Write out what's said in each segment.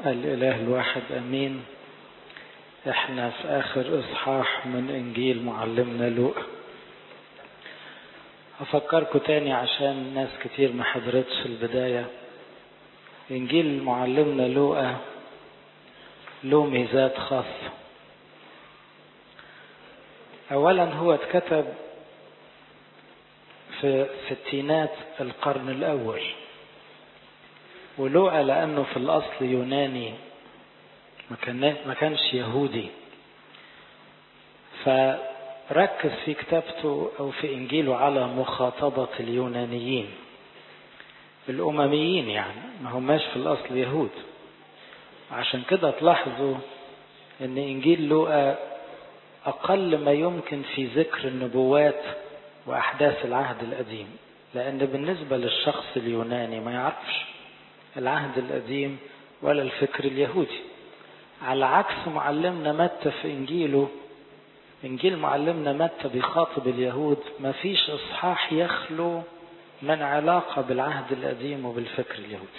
الإله الواحد أمين. احنا في آخر إصحاح من إنجيل معلمنا لوقا. هفكركم تاني عشان ناس كتير ما حضرتش البداية. إنجيل معلمنا لوقا له ميزات خاصة. أولا هو اتكتب في ستينات القرن الأول، ولوقا لأنه في الأصل يوناني ما كانش يهودي، فركز في كتابته أو في إنجيله على مخاطبة اليونانيين الأمميين، يعني ما هماش في الأصل يهود. عشان كده تلاحظوا أن إنجيل لوقا أقل ما يمكن في ذكر النبوات وأحداث العهد القديم، لأن بالنسبة للشخص اليوناني ما يعرفش العهد القديم ولا الفكر اليهودي. على عكس معلمنا متى في إنجيله، إنجيل معلمنا متى بيخاطب اليهود، ما فيش إصحاح يخلو من علاقة بالعهد القديم وبالفكر اليهودي.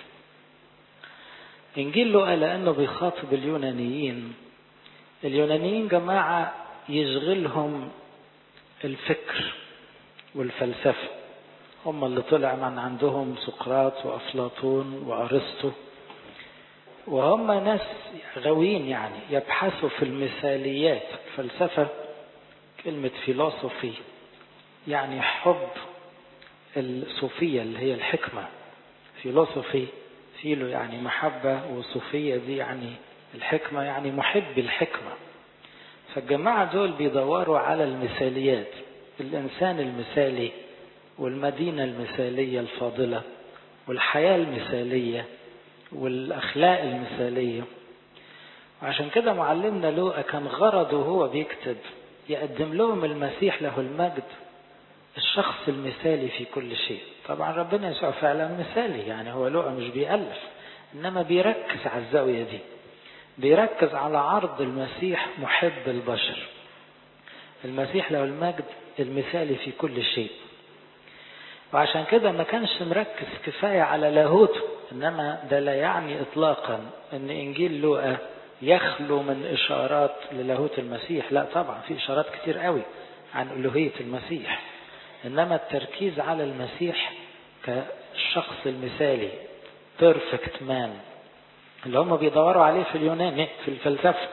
إنجيل لوقا لأنه بيخاطب اليونانيين جماعة يشغلهم الفكر والفلسفة، هم اللي طلع من عندهم سقراط وأفلاطون وأرسطو، وهم ناس غاويين يعني يبحثوا في المثاليات. الفلسفة كلمة فيلوسوفي يعني حب الصوفية اللي هي الحكمة. فيلوسوفي فيلو يعني محبة، وصوفية دي يعني الحكمة، يعني محب الحكمة. فالجماعة دول بيدوروا على المثاليات، الإنسان المثالي والمدينة المثالية الفاضلة والحياة المثالية والأخلاق المثالية. وعشان كده معلمنا لوقا كان غرضه هو بيكتب يقدم لهم المسيح له المجد، الشخص المثالي في كل شيء. طبعا ربنا يسوع فعلا مثالي، يعني هو لوقا مش بيألف، إنما بيركز على الزاوية دي، بيركز على عرض المسيح محب البشر، المسيح له المجد المثالي في كل شيء. وعشان كده ما كانش مركز كفاية على لاهوته، إنما ده لا يعني إطلاقا أن إنجيل لوقا يخلو من إشارات للاهوت المسيح، لا طبعا في إشارات كتير قوي عن ألوهية المسيح، إنما التركيز على المسيح كالشخص المثالي perfect man اللي هم بيدوروا عليه في اليوناني في الفلسفة.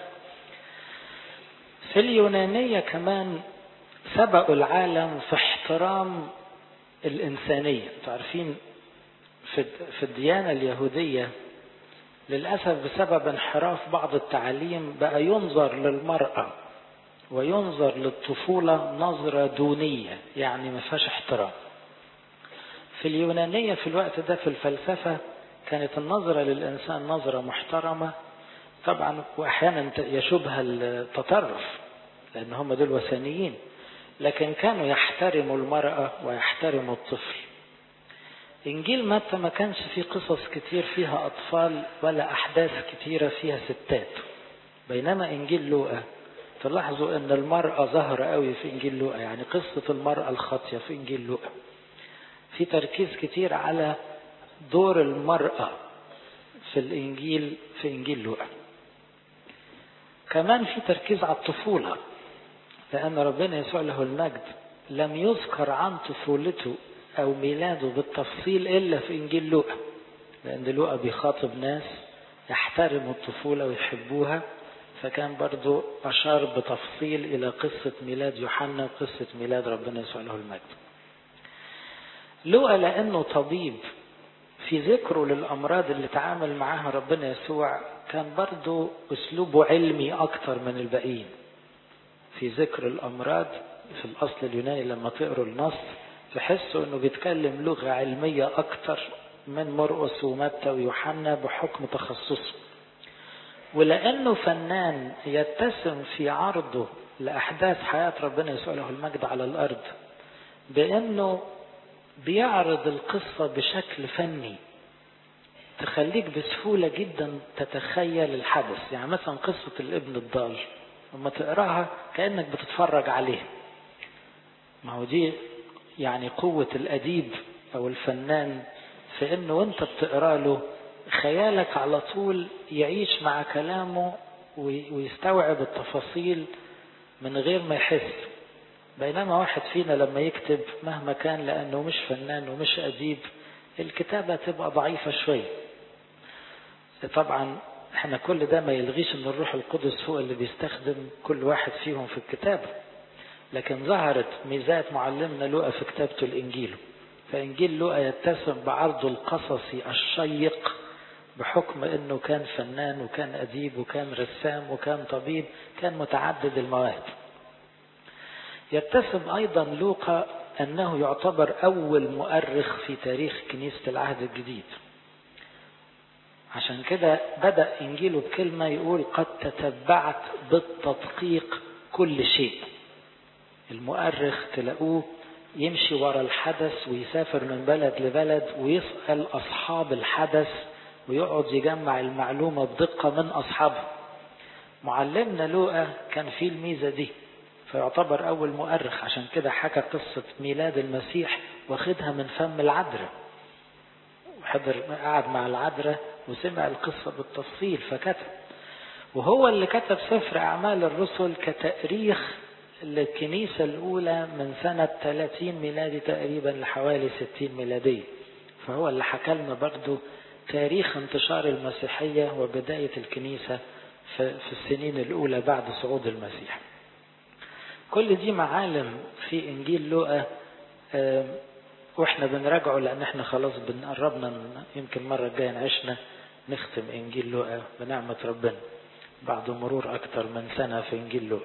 في اليونانية كمان سبقوا العالم في احترام الإنسانية. تعرفين في الديانة اليهودية للأسف بسبب انحراف بعض التعاليم بقى ينظر للمرأة وينظر للطفولة نظرة دونية، يعني ما فيهاش احترام. في اليونانية في الوقت ده في الفلسفة كانت النظرة للإنسان نظرة محترمة طبعا، وأحيانا يشبه التطرف لأن هم دول وثنيين، لكن كانوا يحترموا المرأة ويحترموا الطفل. إنجيل متى ما كانش فيه قصص كتير فيها أطفال ولا أحداث كتيرة فيها ستات، بينما إنجيل لوقا تلاحظوا أن المرأة ظهر قوي في إنجيل لوقا، يعني قصة المرأة الخاطية في إنجيل لوقا في تركيز كتير على دور المرأة في الإنجيل في إنجيل لوقا. كمان في تركيز على الطفولة، لأن ربنا يسوع له المجد لم يذكر عن طفولته أو ميلاده بالتفصيل إلا في إنجيل لوقا، لأن لوقا بيخاطب ناس يحترموا الطفولة ويحبوها، فكان برضو أشار بتفصيل إلى قصة ميلاد يوحنا وقصة ميلاد ربنا يسوع له المجد. لوقا لأنه طبيب في ذكره للأمراض اللي تعامل معها ربنا يسوع كان برضو أسلوبه علمي أكتر من الباقيين في ذكر الأمراض. في الأصل اليوناني لما تقروا النص تحسوا أنه بيتكلم لغة علمية أكتر من مرقس ومتى ويوحنا بحكم تخصصه، ولأنه فنان يتسم في عرضه لأحداث حياة ربنا يسوع له المجد على الأرض بأنه بيعرض القصة بشكل فني تخليك بسهولة جدا تتخيل الحدث. يعني مثلا قصة الابن الضال لما تقراها كأنك بتتفرج عليه، ما هو دي يعني قوة الأديب أو الفنان في أنه وانت بتقرأ له خيالك على طول يعيش مع كلامه ويستوعب التفاصيل من غير ما يحس. بينما واحد فينا لما يكتب مهما كان لأنه مش فنان ومش أديب الكتابة تبقى ضعيفة شوية. طبعا احنا كل ده ما يلغيش ان الروح القدس هو اللي بيستخدم كل واحد فيهم في الكتابة، لكن ظهرت ميزات معلمنا لوقا في كتابته الإنجيل. فإنجيل لوقا يتسم بعرضه القصصي الشيق بحكم انه كان فنان وكان أديب وكان رسام وكان طبيب، كان متعدد المواهب. يتسم أيضا لوقا أنه يعتبر أول مؤرخ في تاريخ كنيسة العهد الجديد. عشان كده بدأ إنجيله بكلمة يقول قد تتبعت بالتدقيق كل شيء. المؤرخ تلاقوه يمشي وراء الحدث ويسافر من بلد لبلد ويسأل أصحاب الحدث ويقعد يجمع المعلومة بدقة من أصحابه. معلمنا لوقا كان فيه الميزة دي، فيعتبر أول مؤرخ. عشان كده حكى قصة ميلاد المسيح واخدها من فم العذراء، وحضر قعد مع العذراء وسمع القصة بالتفصيل فكتب. وهو اللي كتب سفر أعمال الرسل كتاريخ للكنيسة الأولى من سنة 30 ميلادي تقريبا لحوالي 60 ميلادية. فهو اللي حكى لنا برضو تاريخ انتشار المسيحية وبداية الكنيسة في السنين الأولى بعد صعود المسيح. كل دي معالم في إنجيل لوقا واحنا بنراجعه، لأن احنا خلاص بنقربنا يمكن مرة الجاية نعيشنا نختم إنجيل لوقا بنعمة ربنا بعد مرور أكتر من سنة في إنجيل لوقا.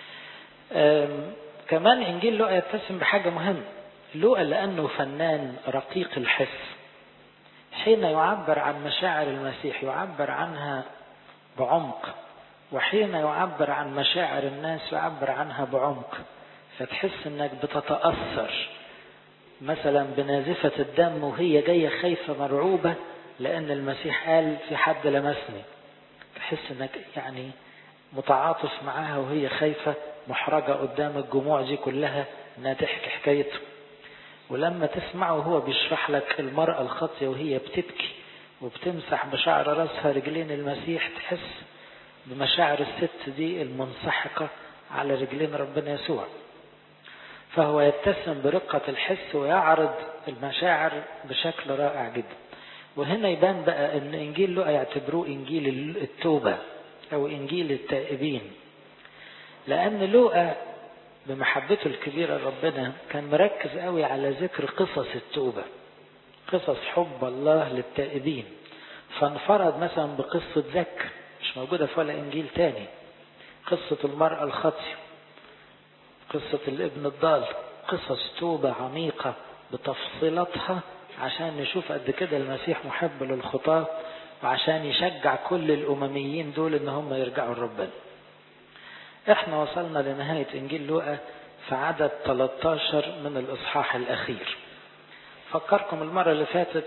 كمان إنجيل لوقا يتسم بحاجة مهمة. لوقا لأنه فنان رقيق الحس، حين يعبر عن مشاعر المسيح يعبر عنها بعمق، وحين يعبر عن مشاعر الناس يعبر عنها بعمق. فتحس انك بتتأثر مثلا بنازفة الدم وهي جاية خايفة مرعوبة لأن المسيح قال في حد لمسني، تحس انك يعني متعاطف معاها وهي خايفة محرجة قدام الجموع دي كلها انها تحكي حكايته. ولما تسمعه هو بيشرح لك المرأة الخاطية وهي بتبكي وبتمسح بشعر رأسها رجلين المسيح، تحس بمشاعر الست دي المنسحقة على رجلين ربنا يسوع. فهو يتسم برقة الحس ويعرض المشاعر بشكل رائع جدا. وهنا يبان بقى ان انجيل لوقا يعتبروه انجيل التوبة او انجيل التائبين، لان لوقا بمحبته الكبيرة لربنا كان مركز قوي على ذكر قصص التوبة، قصص حب الله للتائبين. فانفرد مثلا بقصة زكا مش موجودة في ولا انجيل تاني، قصة المرأة الخاطية، قصة الابن الضال، قصص توبة عميقة بتفصيلاتها عشان نشوف قد كده المسيح محب للخطاة، وعشان يشجع كل الأمميين دول ان هم يرجعوا لربنا. احنا وصلنا لنهاية انجيل لوقا في عدد 13 من الاصحاح الاخير. فكركم المرة اللي فاتت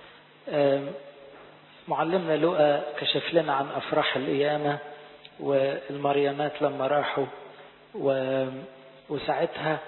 معلمنا لوقا كشف لنا عن افراح القيامة والمريمات لما راحوا وساعتها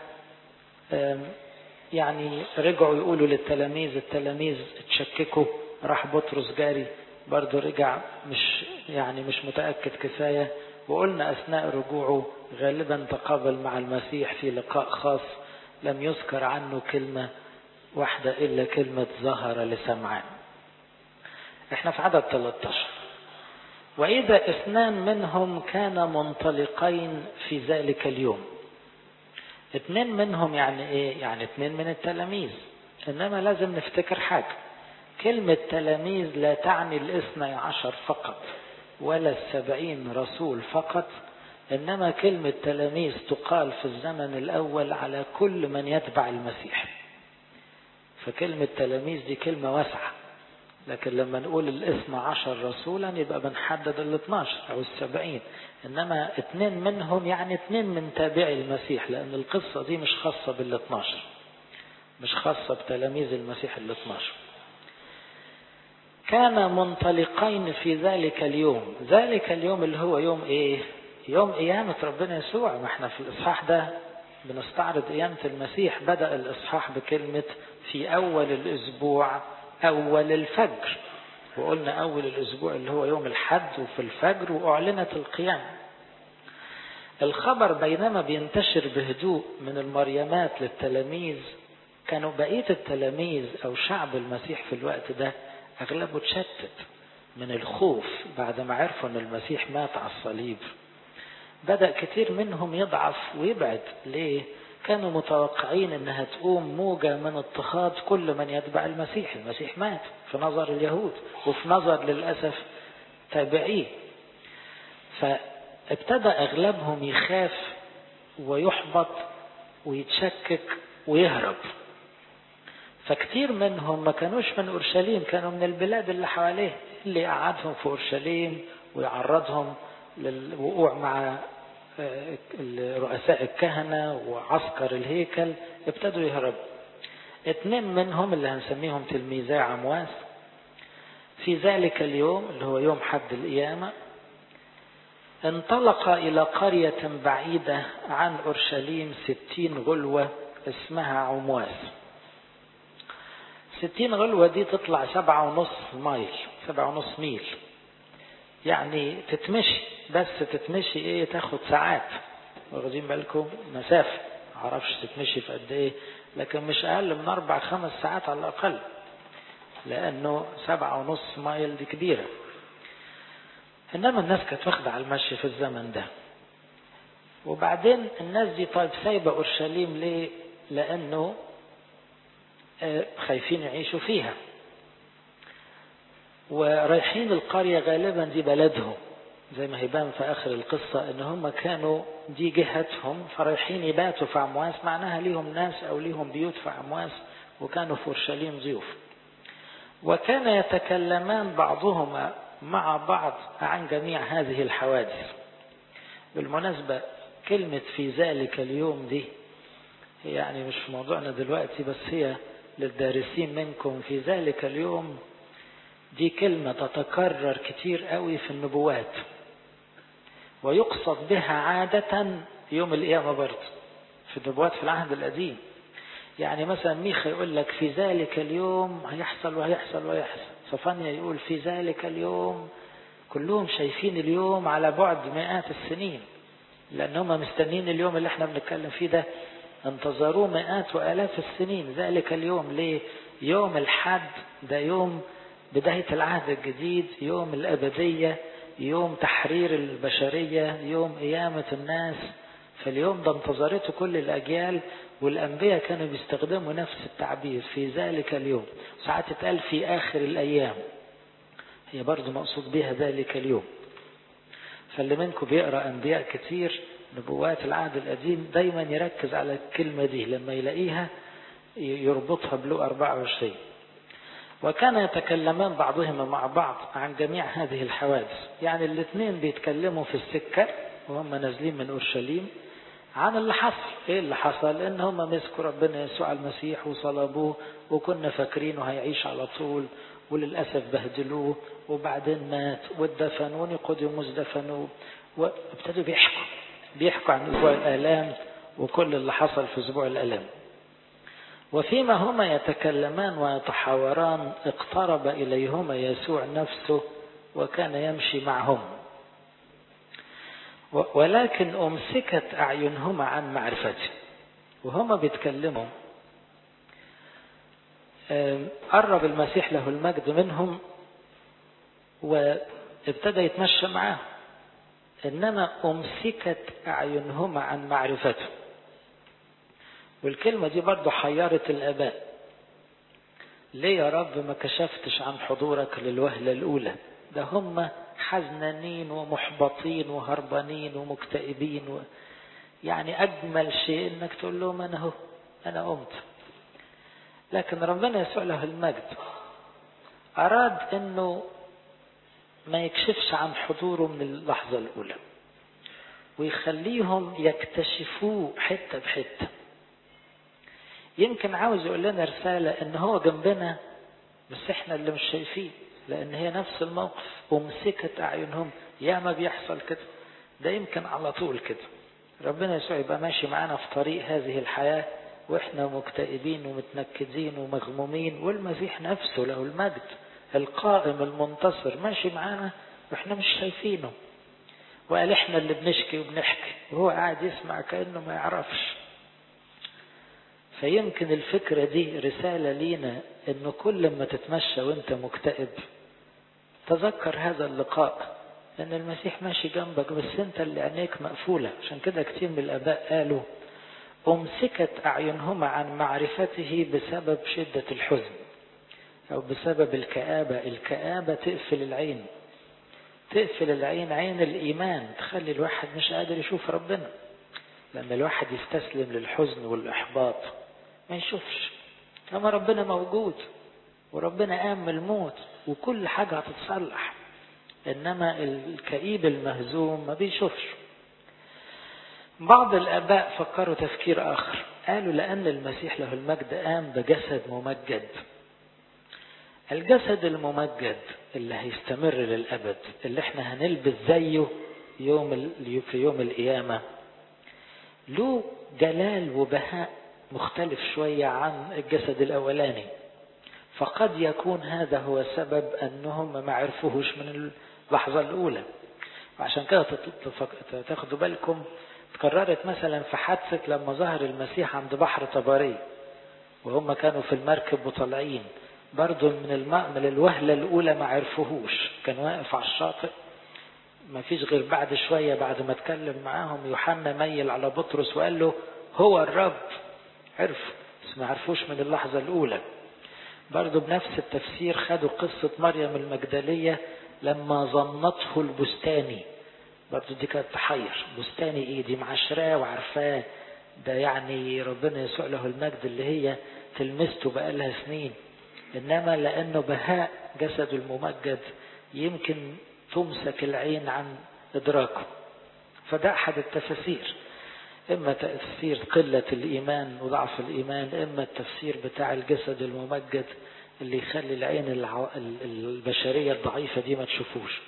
يعني رجعوا يقولوا للتلاميذ، التلاميذ اتشككوا، راح بطرس جاري برضو رجع مش متأكد كفاية. وقلنا أثناء رجوعه غالبا تقابل مع المسيح في لقاء خاص لم يذكر عنه كلمة واحدة إلا كلمة ظهر لسمعان. احنا في عدد 13. وإذا 2 منهم كان منطلقين في ذلك اليوم. 2 منهم يعني ايه؟ يعني 2 من التلاميذ. انما لازم نفتكر حاجة، كلمة تلاميذ لا تعني 12 فقط ولا 70 رسول فقط، انما كلمة تلاميذ تقال في الزمن الاول على كل من يتبع المسيح. فكلمة تلاميذ دي كلمة واسعة، لكن لما نقول 12 رسولا يبقى بنحدد 12 أو 70. إنما 2 منهم يعني 2 من تابعي المسيح، لأن القصة دي مش خاصة بال12، مش خاصة بتلاميذ المسيح 12. كان منطلقين في ذلك اليوم. ذلك اليوم اللي هو يوم ايه؟ يوم قيامة ربنا يسوع. ما احنا في الإصحاح ده بنستعرض قيامة المسيح. بدأ الإصحاح بكلمة في أول الأسبوع أول الفجر. وقلنا أول الأسبوع اللي هو يوم الحد وفي الفجر، وأعلنت القيامة. الخبر بينما بينتشر بهدوء من المريمات للتلاميذ، كانوا بقية التلاميذ أو شعب المسيح في الوقت ده أغلبه اتشتت من الخوف بعد ما عرفوا أن المسيح مات على الصليب. بدأ كتير منهم يضعف ويبعد. ليه؟ كانوا متوقعين أنها تقوم موجة من اضطهاد كل من يتبع المسيح. المسيح مات في نظر اليهود وفي نظر للأسف تابعيه. فابتدى أغلبهم يخاف ويحبط ويتشكك ويهرب. فكتير منهم ما كانوش من أورشليم، كانوا من البلاد اللي حواليه، اللي قعدهم في أورشليم ويعرضهم للوقوع مع رؤساء الكهنة وعسكر الهيكل. ابتدوا يهربوا. 2 منهم اللي هنسميهم تلميذي عمواس في ذلك اليوم اللي هو يوم حد القيامة انطلق إلى قرية بعيدة عن أورشليم 60 غلوة اسمها عمواس. 60 غلوة دي تطلع 7.5 ميل، يعني تتمشي، بس تتمشي تاخد ساعات. واخدين بالكم مسافة، معرفش تتمشي في قد ايه، لكن مش اقل من 4-5 ساعات على الاقل، لانه 7.5 ميل دي كبيرة. انما الناس كانت واخدة على المشي في الزمن ده. وبعدين الناس دي طيب سايبة اورشليم ليه؟ لانه خايفين يعيشوا فيها، ورايحين القرية غالبا دي بلدهم، زي ما هيبان في آخر القصة ان هم كانوا دي جهتهم، فرايحين يباتوا في عمواس، معناها ليهم ناس او ليهم بيوت في عمواس، وكانوا في أورشليم ضيوف. وكان يتكلمان بعضهما مع بعض عن جميع هذه الحوادث. بالمناسبة كلمة في ذلك اليوم دي يعني مش في موضوعنا دلوقتي، بس هي للدارسين منكم. في ذلك اليوم دي كلمة تتكرر كتير قوي في النبوات، ويقصد بها عادة يوم القيامة برضه في النبوات في العهد القديم. يعني مثلا ميخا يقول لك في ذلك اليوم هيحصل وهيحصل وهيحصل، صفانيا يقول في ذلك اليوم. كلهم شايفين اليوم على بعد مئات السنين، لأنهم مستنين اليوم اللي احنا بنتكلم فيه ده، انتظروه مئات وآلاف السنين. ذلك اليوم ليه؟ يوم الحد ده يوم بداية العهد الجديد، يوم الأبدية، يوم تحرير البشرية، يوم قيامة الناس. فاليوم ده انتظرته كل الأجيال، والأنبياء كانوا بيستخدموا نفس التعبير في ذلك اليوم. ساعات تتقال في آخر الأيام، هي برضو مقصود بها ذلك اليوم. فاللي منكم بيقرأ أنبياء كتير نبوات العهد القديم دايما يركز على الكلمة دي، لما يلاقيها يربطها بلو 24. وكان يتكلمان بعضهما مع بعض عن جميع هذه الحوادث. يعني الاثنين بيتكلموا في السكة وهم نازلين من أورشليم عن اللي حصل. ايه اللي حصل؟ ان هم مسكوا ربنا يسوع المسيح وصلبوه، وكنا فاكرينه هيعيش على طول، وللأسف بهدلوه، وبعدين مات واتدفن، ونيقوديموس دفنوه، وابتدوا بيحكوا عن أسبوع الآلام وكل اللي حصل في أسبوع الآلام. وفيما هما يتكلمان ويتحاوران اقترب إليهما يسوع نفسه وكان يمشي معهم، ولكن أمسكت أعينهما عن معرفته. وهما بيتكلموا قرب المسيح له المجد منهم وابتدى يتمشى معاه، إنما أمسكت أعينهما عن معرفته. والكلمة دي برضو حيرت الآباء. ليه يا رب ما كشفتش عن حضورك للوهلة الأولى؟ ده هم حزنانين ومحبطين وهربانين ومكتئبين يعني أجمل شيء إنك تقول لهم أنا قمت. لكن ربنا يسوع له المجد أراد إنه ما يكشفش عن حضوره من اللحظة الأولى، ويخليهم يكتشفوه حتة بحتة. يمكن عاوز يقول لنا رسالة إن هو جنبنا بس إحنا اللي مش شايفين، لأن هي نفس الموقف. ومسكت أعينهم، يا ما بيحصل كده، ده يمكن على طول كده. ربنا يسوع يبقى ماشي معانا في طريق هذه الحياة وإحنا مكتئبين ومتنكدين ومغمومين، والمسيح نفسه له المجد القائم المنتصر ماشي معانا واحنا مش شايفينه، وقال احنا اللي بنشكي وبنحكي وهو قاعد يسمع كأنه ما يعرفش. فيمكن الفكرة دي رسالة لينا، انه كل ما تتمشى وانت مكتئب تذكر هذا اللقاء، ان المسيح ماشي جنبك بس انت اللي عينيك مقفولة. عشان كده كتير من الاباء قالوا امسكت اعينهما عن معرفته بسبب شدة الحزن او بسبب الكآبة. الكآبة تقفل العين، تقفل العين، عين الايمان، تخلي الواحد مش قادر يشوف ربنا. لما الواحد يستسلم للحزن والاحباط ما يشوفش. لما ربنا موجود وربنا قام من الموت وكل حاجة هتتصلح، انما الكئيب المهزوم ما بيشوفش. بعض الاباء فكروا تفكير اخر، قالوا لان المسيح له المجد قام بجسد ممجد. الجسد الممجد اللي هيستمر للابد، اللي احنا هنلبس زيه في يوم القيامة، له جلال وبهاء مختلف شوية عن الجسد الاولاني. فقد يكون هذا هو سبب انهم ما عرفوهش من اللحظة الاولى. وعشان كده تاخدوا بالكم، تكررت مثلا في حادثة لما ظهر المسيح عند بحر طبري وهم كانوا في المركب وطالعين، برضو من الوهلة الاولى ما عرفوهوش، كان واقف على الشاطئ. ما فيش غير بعد شوية بعد ما اتكلم معاهم يوحنا ميل على بطرس وقال له هو الرب. عرفوا بس ما عرفوش من اللحظة الاولى. برضو بنفس التفسير خدوا قصة مريم المجدلية لما ظنته البستاني. برضو دي كانت تحير، بستاني ايه دي، معاشراه وعارفاه، ده يعني ربنا يسوع له المجد اللي هي تلمسته بقالها سنين. انما لانه بهاء جسد الممجد يمكن تمسك العين عن ادراكه. فده احد التفاسير، اما تفسير قلة الايمان وضعف الايمان، اما التفسير بتاع الجسد الممجد اللي يخلي العين البشرية الضعيفة دي ما تشوفوش.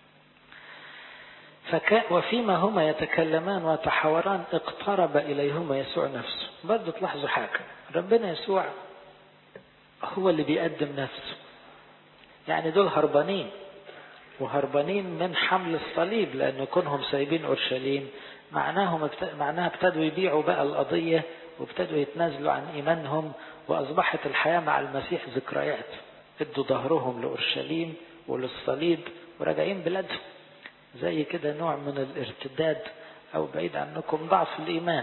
وفيما هما يتكلمان ويتحاوران اقترب إليهما يسوع نفسه. برضو تلاحظوا حاجة، ربنا يسوع هو اللي بيقدم نفسه. يعني دول هربانين، وهربانين من حمل الصليب، لأن كونهم سايبين أورشليم معناها ابتدوا يبيعوا بقى القضية وابتدوا يتنازلوا عن إيمانهم، وأصبحت الحياة مع المسيح ذكريات. ادوا ظهرهم لأورشليم وللصليب وراجعين بلادهم. زي كده نوع من الارتداد او بعيد عنكم ضعف الايمان.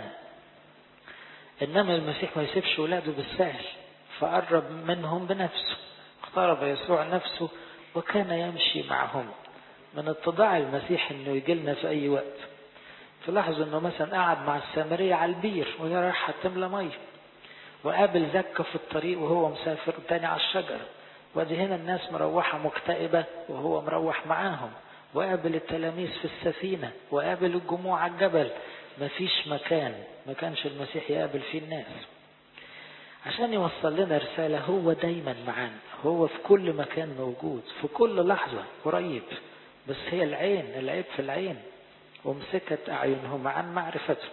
انما المسيح ما يسيبش ولاده بالسهل، فقرب منهم بنفسه. اقترب يسوع نفسه وكان يمشي معهم. من اتضاع المسيح انه يجي لنا في اي وقت. تلاحظوا انه مثلا قعد مع السامرية على البير وهي رايحة تملى ميه، وقابل زكة في الطريق وهو مسافر تاني على الشجرة، وادي هنا الناس مروحة مكتئبة وهو مروح معاهم، وقابل التلاميذ في السفينة، وقابل الجموع على الجبل. مفيش مكان ما كانش المسيح يقابل فيه الناس. عشان يوصل لنا رسالة، هو دايما معانا، هو في كل مكان موجود، في كل لحظة قريب. بس هي العيب في العين، ومسكت أعينهم عن معرفته.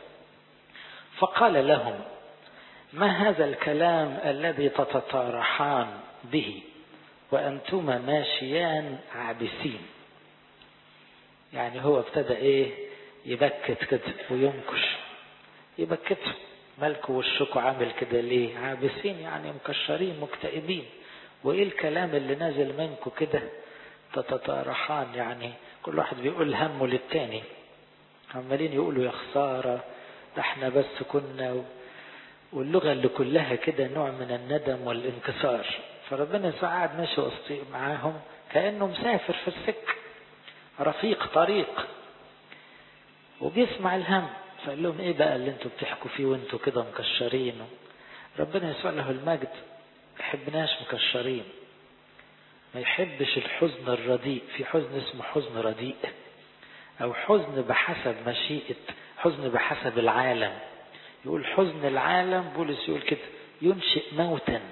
فقال لهم ما هذا الكلام الذي تتطارحان به وأنتما ماشيان عابسين. يعني هو ابتدى يبكت كده وينكش، يبكتوا. مالكوا وشكوا عامل كده ليه؟ عابسين يعني مكشرين مكتئبين. وايه الكلام اللي نازل منكم كده تتطارحان؟ يعني كل واحد بيقول همه للتاني، عمالين يقولوا يا خسارة ده احنا بس كنا، واللغة اللي كلها كده نوع من الندم والانكسار. فربنا يسوع قاعد ماشي معاهم كأنه مسافر في السكة، رفيق طريق، وبيسمع الهم. فقال لهم ايه بقى اللي انتوا بتحكوا فيه وانتوا كده مكشرين؟ ربنا يسوع له المجد يحبناش مكشرين، ما يحبش الحزن الرديء. في حزن اسمه حزن رديء، او حزن بحسب مشيئة، حزن بحسب العالم. يقول حزن العالم، بولس يقول كده، ينشئ موتا.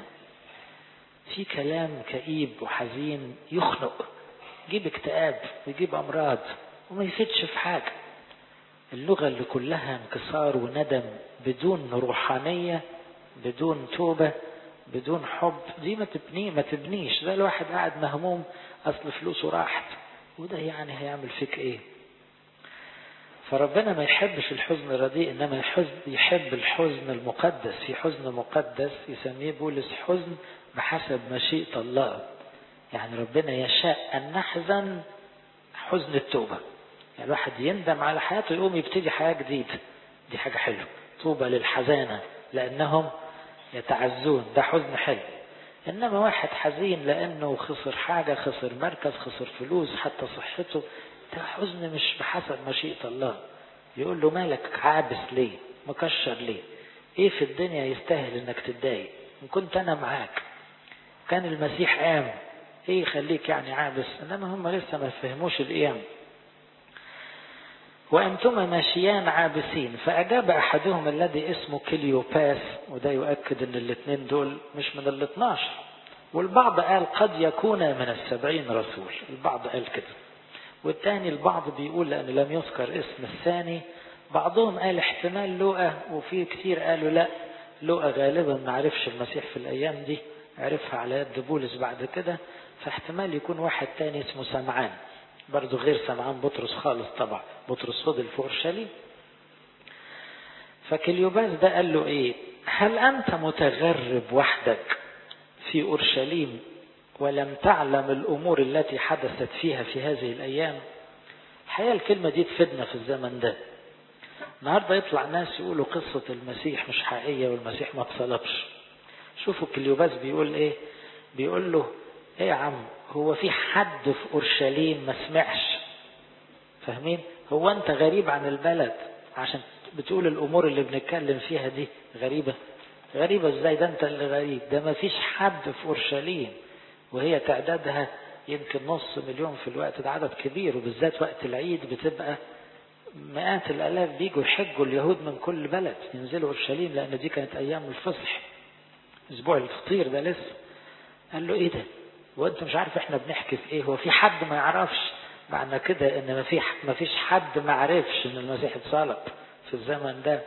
في كلام كئيب وحزين يخنق، يجيب اكتئاب ويجيب امراض وما يفيدش في حاجة. اللغة اللي كلها انكسار وندم، بدون روحانية، بدون توبة، بدون حب دي ما تبنيش. ده الواحد قاعد مهموم أصل فلوسه راحت، وده يعني هيعمل فيك إيه؟ فربنا ما يحبش الحزن الرديء، إنما يحب الحزن المقدس. في حزن مقدس يسميه بولس حزن بحسب مشيئة الله. يعني ربنا يشاء أن نحزن حزن التوبة، يعني الواحد يندم على حياته يقوم يبتدي حياة جديدة، دي حاجة حلوة. طوبى للحزانة لأنهم يتعزون، ده حزن حلو. إنما واحد حزين لأنه خسر حاجة، خسر مركز، خسر فلوس، حتى صحته، ده حزن مش بحسب مشيئة الله. يقول له مالك عابس ليه؟ مكشر ليه؟ ايه في الدنيا يستاهل انك تتضايق؟ ان كنت انا معاك كان المسيح قام، ايه يخليك يعني عابس؟ انما هم لسه ما فهموش القيام. وانتما ماشيان عابسين. فاجاب احدهم الذي اسمه كليوباس، وده يؤكد ان الاثنين دول مش من ال12، والبعض قال قد يكون من 70 رسول، البعض قال كده. والثاني البعض بيقول لأن لم يذكر اسم الثاني، بعضهم قال احتمال لوقا، وفي كتير قالوا لا، لوقا غالبا ما عرفش المسيح في الأيام دي، عرفها على يد بولس بعد كده، فاحتمال يكون واحد تاني اسمه سمعان، برضو غير سمعان بطرس خالص. طبعا بطرس فضل في أورشليم. فكليوباس ده قال له ايه؟ هل أنت متغرب وحدك في أورشليم ولم تعلم الأمور التي حدثت فيها في هذه الأيام؟ الحقيقة الكلمة دي تفيدنا في الزمن ده. النهاردة يطلع ناس يقولوا قصة المسيح مش حقيقية والمسيح ما اتصلبش. شوفوا كليوباس بيقول ايه؟ بيقول له ايه يا عم، هو في حد في أورشليم ما سمعش؟ فاهمين؟ هو انت غريب عن البلد عشان بتقول الأمور اللي بنتكلم فيها دي غريبة؟ غريبة ازاي؟ ده انت اللي غريب. ده ما فيش حد في أورشليم، وهي تعدادها يمكن 500,000 في الوقت ده، عدد كبير، وبالذات وقت العيد بتبقى مئات الآلاف بيجوا يحجوا اليهود من كل بلد ينزلوا أورشليم، لأن دي كانت أيام الفصح، أسبوع الفطير ده لسه. قال له إيه ده؟ وأنت مش عارف إحنا بنحكي في إيه؟ هو في حد ما يعرفش؟ معنى كده إن ما فيش حد ما عرفش إن المسيح اتصلب في الزمن ده.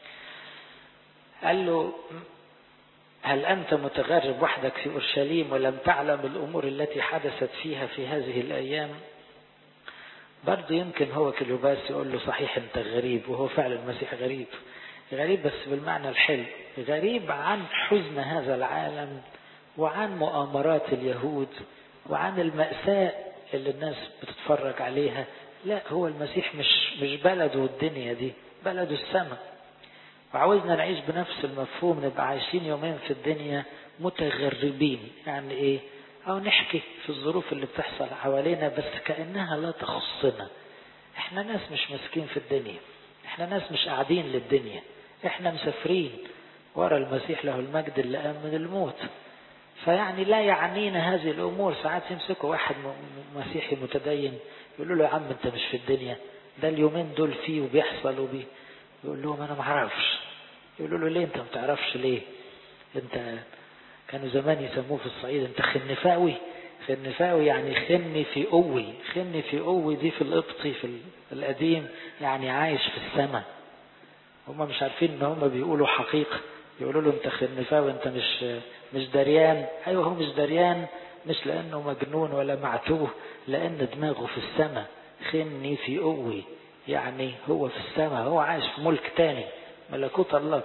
قال له هل أنت متغرب وحدك في أورشليم ولم تعلم الأمور التي حدثت فيها في هذه الأيام؟ برضو يمكن هو كليوباس يقول له صحيح أنت غريب، وهو فعلا المسيح غريب، غريب بس بالمعنى الحلو، غريب عن حزن هذا العالم وعن مؤامرات اليهود وعن المأساة اللي الناس بتتفرج عليها. لا، هو المسيح مش بلده الدنيا دي، بلده السماء. وعاوزنا نعيش بنفس المفهوم، نبقى عايشين يومين في الدنيا متغربين. يعني ايه؟ او نحكي في الظروف اللي بتحصل حوالينا بس كأنها لا تخصنا. احنا ناس مش مسكين في الدنيا، احنا ناس مش قاعدين للدنيا، احنا مسافرين ورا المسيح له المجد اللي قام من الموت. فيعني لا يعنينا هذه الامور. ساعات يمسكوا واحد مسيحي متدين يقولوا له يا عم انت مش في الدنيا، ده اليومين دول فيه وبيحصل يقول لهم انا ما اعرفش. يقولوا له ليه انت ما تعرفش؟ ليه انت؟ كانوا زمان يسموه في الصعيد انت خنفاوي. خنفاوي يعني خني في قوي. خني في قوي دي في القبطي في القديم يعني عايش في السماء. هم مش عارفين ان هم بيقولوا حقيقة. يقولوا له انت خنفاوي، انت مش دريان. ايوه هو مش دريان، مش لانه مجنون ولا معتوه، لان دماغه في السماء. خني في قوي يعني هو في السماء، هو عايش في ملك تاني، ملكوت الله.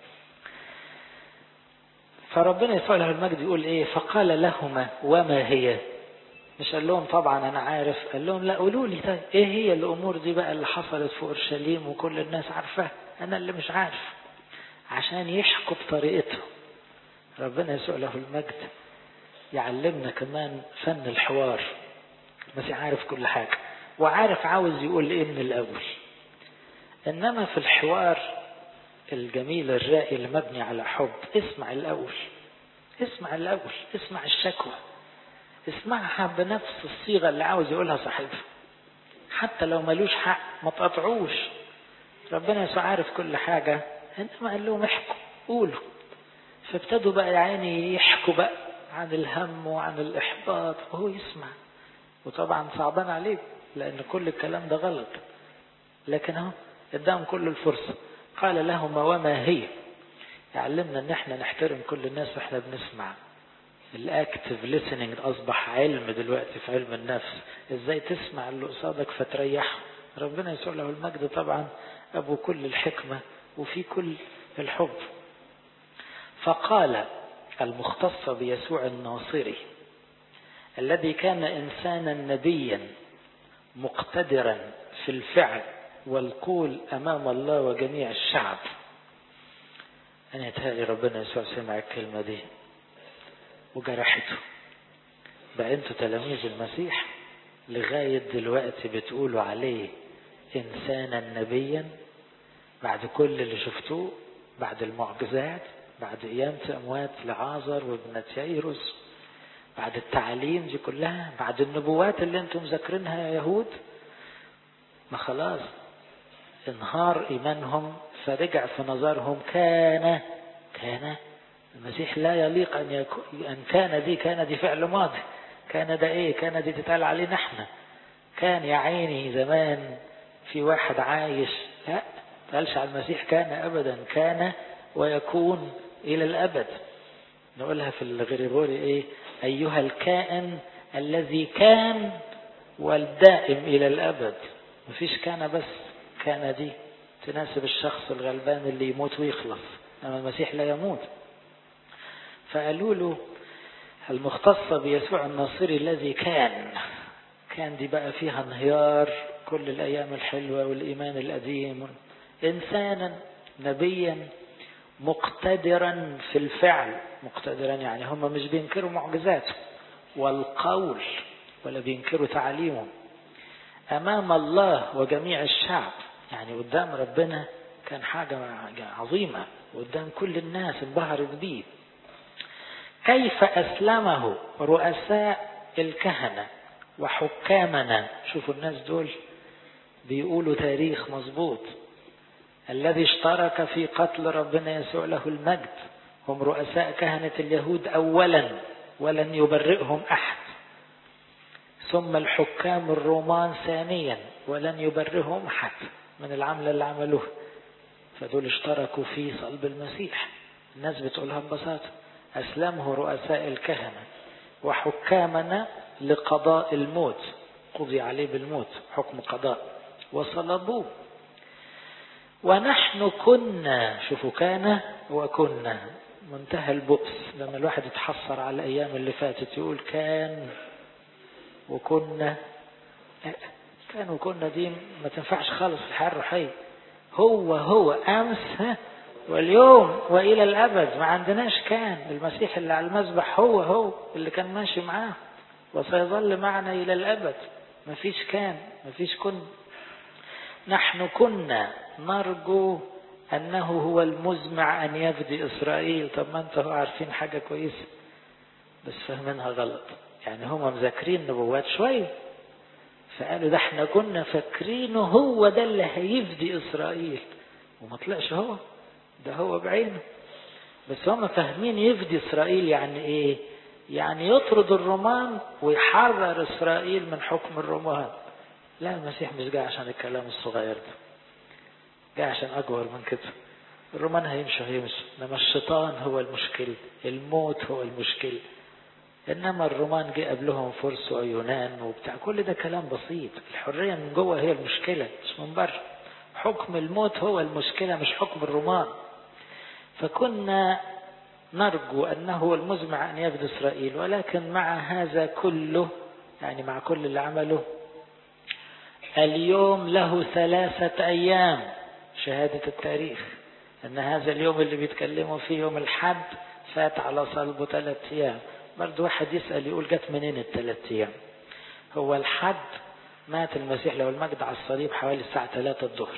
فربنا يسوع له المجد يقول ايه؟ فقال لهما وما هي؟ مش قال لهم طبعا انا عارف، قال لهم لا قولوا لي طيب ايه هي الامور دي بقى اللي حصلت في اورشليم وكل الناس عارفاها، انا اللي مش عارف، عشان يحكوا بطريقتهم. ربنا يسوع له المجد يعلمنا كمان فن الحوار. المسيح عارف كل حاجة وعارف عاوز يقول ايه من الاول. انما في الحوار الجميل الرائي اللي مبني على حب، اسمع الاول، اسمع الاول، اسمع الشكوى، اسمعها بنفس الصيغة اللي عاوز يقولها صاحبها، حتى لو ملوش حق ما تقطعوش. ربنا يسوع عارف كل حاجة، انما قال لهم احكوا قولوا. فابتدوا بقى يا عيني يحكوا بقى عن الهم وعن الإحباط وهو يسمع. وطبعا صعبان عليه لأن كل الكلام ده غلط، لكن هو اداهم كل الفرصة. قال لهما وما هي؟ يعلمنا ان احنا نحترم كل الناس واحنا بنسمع. الاكتف ليسننج اصبح علم دلوقتي في علم النفس، ازاي تسمع اللي قصادك فتريحه. ربنا يسوع له المجد طبعا ابو كل الحكمة وفي كل الحب. فقال المختص بيسوع الناصري الذي كان إنسانا نبيا مقتدرا في الفعل والقول أمام الله وجميع الشعب. أنا يتهيألي ربنا يسوع سمع الكلمة دي وجرحته. بقى أنتوا تلاميذ المسيح لغاية دلوقتي بتقولوا عليه إنسانا نبيا بعد كل اللي شفتوه، بعد المعجزات، بعد قيامة أموات لعازر وابنة يايروس، بعد التعاليم دي كلها، بعد النبوات اللي انتم مذاكرينها يا يهود. ما خلاص انهار إيمانهم، فرجع في نظرهم كان المسيح لا يليق أن يكون أن كان دي فعل ماضي. كان ده إيه؟ كان دي تتقال علينا احنا. كان يا عيني زمان في واحد عايش، لا تقالش على المسيح كان أبدا، كان ويكون إلى الأبد. نقولها في الغريغوري إيه؟ أيها الكائن الذي كان والدائم إلى الأبد. مفيش كان بس، كان دي تناسب الشخص الغلبان اللي يموت ويخلص، أما المسيح لا يموت. فقالوا له المختص بيسوع الناصري الذي كان دي بقى فيها انهيار كل الأيام الحلوة والإيمان القديم. إنسانا نبيا مقتدرا في الفعل. مقتدرا يعني هم مش بينكروا معجزاته والقول ولا بينكروا تعليمه أمام الله وجميع الشعب. يعني قدام ربنا كان حاجة عظيمة، قدام كل الناس انبهرت بيه. كيف أسلمه رؤساء الكهنة وحكامنا. شوفوا الناس دول بيقولوا تاريخ مظبوط. الذي اشترك في قتل ربنا يسوع له المجد هم رؤساء كهنة اليهود أولا ولن يبرئهم أحد، ثم الحكام الرومان ثانيا ولن يبرئهم أحد من العمل اللي عملوه. فدول اشتركوا في صلب المسيح. الناس بتقولها ببساطة أسلمه رؤساء الكهنة وحكامنا لقضاء الموت، قضي عليه بالموت حكم قضاء، وصلبوه. ونحن كنا، شوفوا كان وكنا، منتهى البؤس لما الواحد يتحسر على الأيام اللي فاتت يقول كان وكنا. كان وكنا دي ما تنفعش خالص في الحياة الروحية. هو أمس واليوم وإلى الأبد. ما عندناش كان. المسيح اللي على المذبح هو اللي كان ماشي معاه وسيظل معنا إلى الأبد. ما فيش كان، ما فيش كن. نحن كنا نرجو أنه هو المزمع أن يفدي إسرائيل. طب ما أنتوا عارفين حاجة كويسة بس فهمينها غلط. يعني هم مذاكرين نبوات شوية، فقالوا ده احنا كنا فاكرينه هو ده اللي هيفدي إسرائيل، وما طلعش هو ده. هو بعينه. بس هم فاهمين يفدي إسرائيل يعني إيه؟ يعني يطرد الرومان ويحرر إسرائيل من حكم الرومان. لا، المسيح مش جاي عشان الكلام الصغير ده، جاي عشان أكبر من كده. الرومان هيمشوا، إنما الشيطان هو المشكلة، الموت هو المشكلة. إنما الرومان جاء قبلهم فرس ويونان وبتاع، كل ده كلام بسيط. الحرية من جوه هي المشكلة مش من بره. حكم الموت هو المشكلة مش حكم الرومان. فكنا نرجو أنه هو المزمع أن يفدي إسرائيل، ولكن مع هذا كله، يعني مع كل اللي عمله، اليوم له 3 أيام. شهادة التاريخ أن هذا اليوم اللي بيتكلموا فيه يوم الحد فات على صلبه 3 أيام. برضو واحد يسأل يقول جت منين 3 أيام؟ هو الحد مات المسيح له المجد على الصليب حوالي الساعة 3 الظهر.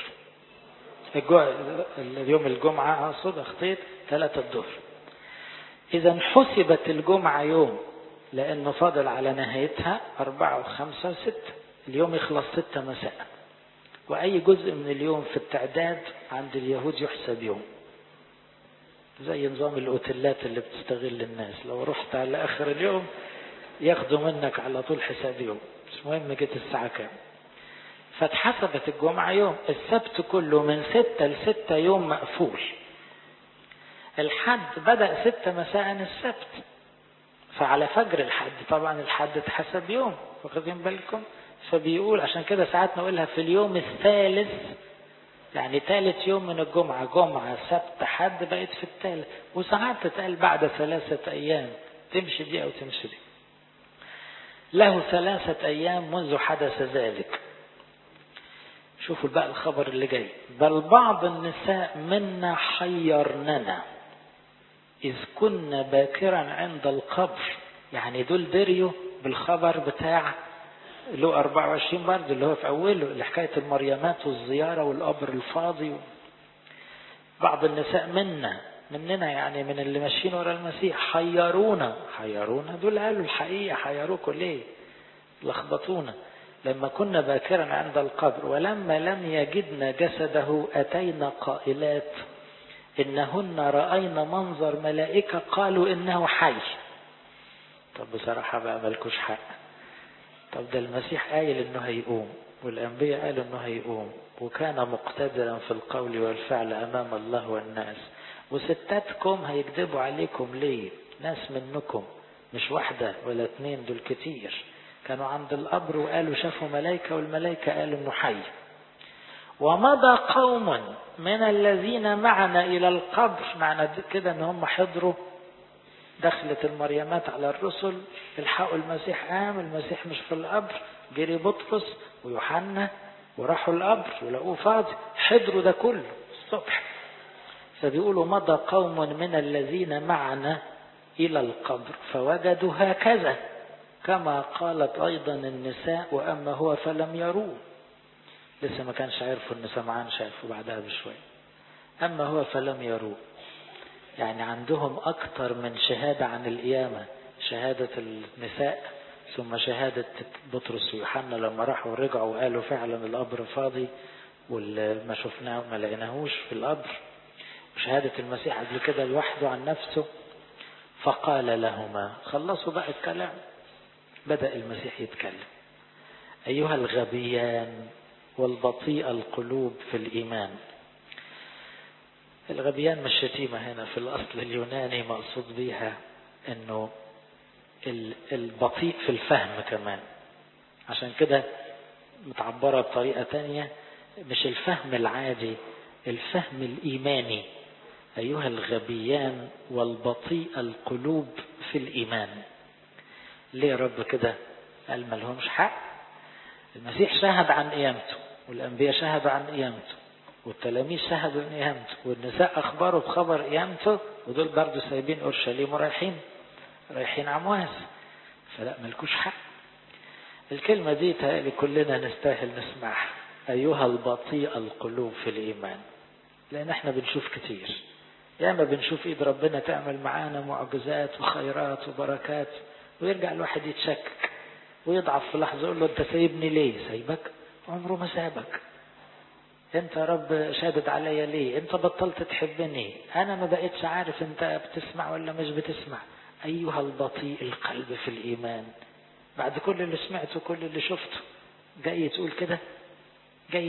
اليوم الجمعة أقصد أخطيت 3 الظهر. إذا حسبت الجمعة يوم لأنه فاضل على نهايتها 4 و5 و6. اليوم يخلص 6 مساء، وأي جزء من اليوم في التعداد عند اليهود يحسب يوم، زي نظام الأوتيلات اللي بتستغل الناس. لو رحت على آخر اليوم ياخدوا منك على طول حساب يوم، مش مهم جت الساعة كام. فاتحسبت الجمعة يوم. السبت كله من 6 ل6 يوم مقفول. الحد بدأ 6 مساء السبت، فعلى فجر الحد طبعا الحد اتحسب يوم، واخدين بالكم؟ فبيقول عشان كده ساعات نقولها في اليوم الثالث، يعني ثالث يوم من الجمعة، جمعة سبت حد بقت في الثالث، وساعات تتقال بعد 3 أيام، تمشي دي أو تمشي دي. له 3 أيام منذ حدث ذلك. شوفوا بقى الخبر اللي جاي. بل بعض النساء منا حيرننا إذ كنا باكرا عند القبر. يعني دول دريوا بالخبر بتاع له 24 برضه اللي هو في أوله، اللي حكاية المريمات والزيارة والقبر الفاضي. بعض النساء مننا يعني من اللي ماشيين ورا المسيح حيرونا دول قالوا الحقيقة، حيروكوا ليه؟ لخبطونا. لما كنا باكرا عند القبر ولما لم يجدنا جسده أتينا قائلات إنهن رأينا منظر ملائكة قالوا إنه حي. طب بصراحة بقى ملكوش حق. طب ده المسيح قايل إنه هيقوم، والأنبياء قالوا إنه هيقوم، وكان مقتدرا في القول والفعل أمام الله والناس، وستاتكم هيكذبوا عليكم ليه؟ ناس منكم، مش 1 ولا 2، دول كتير كانوا عند القبر وقالوا شافوا ملائكة، والملائكة قالوا إنه حي. ومضى قوم من الذين معنا إلى القبر. معنى كده إن هم حضروا دخلت المريمات على الرسل، الحقوا المسيح قام، المسيح مش في القبر، جري بطرس ويوحنا وراحوا القبر ولقوه فاضي، حضروا ده كله الصبح. فبيقولوا مضى قوم من الذين معنا إلى القبر فوجدوا هكذا كما قالت أيضا النساء، وأما هو فلم يروه. لسه ما كانش عارفوا إن سمعان شافوا بعدها بشوية. أما هو فلم يروه، يعني عندهم أكتر من شهادة عن القيامة، شهادة النساء ثم شهادة بطرس ويوحنا لما راحوا ورجعوا وقالوا فعلا القبر فاضي وما شفناه ما لقيناهوش في القبر، وشهادة المسيح قبل كده لوحده عن نفسه. فقال لهما، خلصوا بقى الكلام، بدأ المسيح يتكلم. أيها الغبيان والبطيء القلوب في الإيمان. الغبيان مش شتيمة هنا، في الأصل اليوناني مقصود بيها أنه البطيء في الفهم كمان، عشان كده متعبرة بطريقة تانية، مش الفهم العادي، الفهم الإيماني. أيها الغبيان والبطيء القلوب في الإيمان. ليه يا رب كده؟ قال ما لهمش حق. المسيح شهد عن قيامته، والأنبياء شهدوا عن قيامته، والتلاميذ شهدوا عن قيامته، والنساء أخبروا بخبر قيامته، ودول برضو سايبين أورشليم ورايحين عمواس. فلا ملكوش حق. الكلمة دي تهيألي كلنا نستاهل نسمعها، أيها البطيء القلوب في الإيمان. لأن احنا بنشوف كتير، ياما بنشوف إيد ربنا تعمل معانا معجزات وخيرات وبركات، ويرجع الواحد يتشكك ويضعف في لحظة، يقول له أنت سايبني ليه؟ سايبك؟ عمره ما سابك. أنت يا رب شادد عليا ليه؟ أنت بطلت تحبني، أنا ما بقيتش عارف أنت بتسمع ولا مش بتسمع. أيها البطيء القلب في الإيمان. بعد كل اللي سمعته كل اللي شفته جاي تقول كده؟ جاي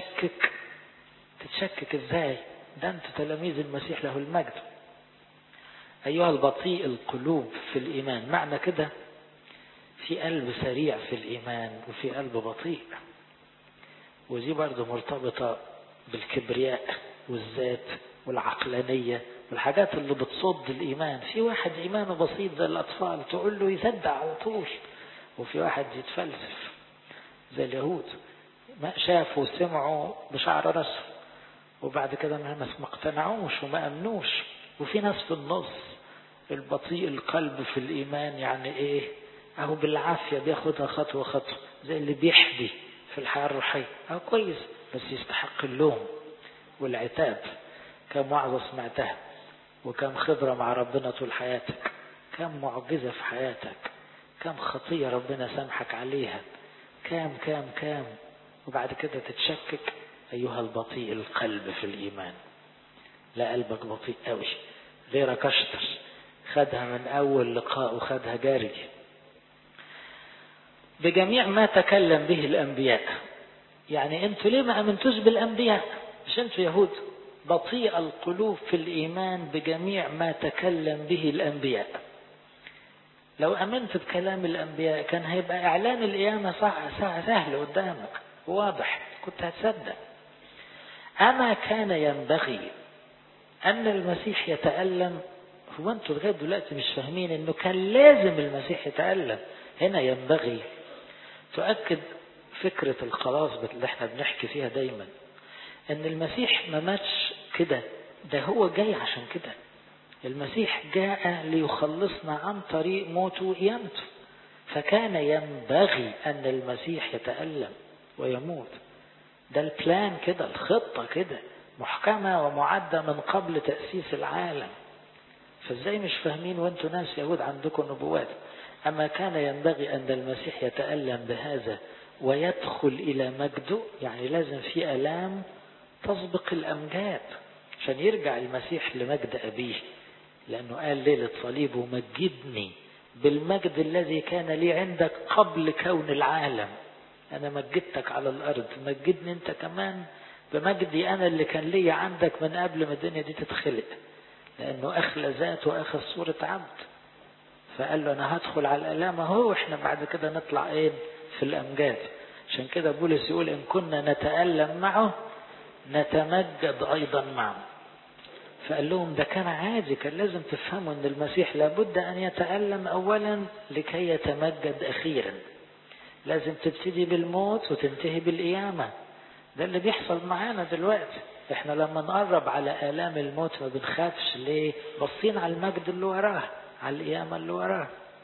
تتشكك إزاي؟ ده أنت تلاميذ المسيح له المجد. أيها البطيء القلوب في الإيمان، معنى كده في قلب سريع في الإيمان وفي قلب بطيء. ودي برضو مرتبطة بالكبرياء والذات والعقلانية والحاجات اللي بتصد الإيمان. في واحد إيمانه بسيط زي الأطفال تقول له يصدق على طول، وفي واحد يتفلسف زي اليهود، ما شافوا وسمعوا بشعر راسه وبعد كده ما اقتنعوش وما أمنوش. وفي ناس في النص، البطيء القلب في الإيمان يعني إيه؟ أهو بالعافية بياخدها خطوة خطوة، زي اللي بيحبي في الحياة الروحية، أهو كويس بس يستحق اللوم والعتاب. كم وعظة سمعتها، وكم خبرة مع ربنا طول حياتك، كم معجزة في حياتك، كم خطية ربنا سامحك عليها، كام وبعد كده تتشكك. أيها البطيء القلب في الإيمان. لا قلبك بطيء قوي، غيرك أشطر، خدها من أول لقاء وخدها جاري. بجميع ما تكلم به الأنبياء. يعني أنتوا ليه ما أمنتوش بالأنبياء؟ مش أنتوا يهود؟ بطيء القلوب في الإيمان بجميع ما تكلم به الأنبياء. لو أمنت بكلام الأنبياء كان هيبقى إعلان القيامة سهل قدامك واضح، كنت هتصدق. أما كان ينبغي أن المسيح يتألم. هو أنتوا لغاية دلوقتي مش فاهمين أنه كان لازم المسيح يتألم. هنا ينبغي تؤكد فكرة الخلاص اللي احنا بنحكي فيها دايما، أن المسيح ما ماتش كده، ده هو جاي عشان كده. المسيح جاء ليخلصنا عن طريق موته وقيامته، فكان ينبغي أن المسيح يتألم ويموت. ده البلان كده، الخطة كده محكمة ومعدة من قبل تأسيس العالم. فازاي مش فاهمين وانتوا ناس يهود عندكم نبوات؟ أما كان ينبغي أن المسيح يتألم بهذا ويدخل إلى مجده، يعني لازم في آلام تسبق الأمجاد عشان يرجع المسيح لمجد أبيه، لأنه قال ليلة صليبه مجدني بالمجد الذي كان لي عندك قبل كون العالم. أنا مجدتك على الأرض، مجدني أنت كمان بمجدي أنا اللي كان لي عندك من قبل ما الدنيا دي تتخلق، لأنه أخلى ذاته وأخذ صورة عبد. فقال له أنا هدخل على الآلام أهو، إحنا بعد كده نطلع إيه في الأمجاد. عشان كده بولس يقول إن كنا نتألم معه نتمجد أيضا معه. فقال لهم ده كان عادي، كان لازم تفهموا أن المسيح لابد أن يتألم أولا لكي يتمجد أخيرا. لازم تبتدي بالموت وتنتهي بالقيامة. ده اللي بيحصل معانا دلوقتي. احنا لما نقرب على آلام الموت ما بنخافش. ليه؟ بصين على المجد اللي وراه، على القيامة اللي وراه.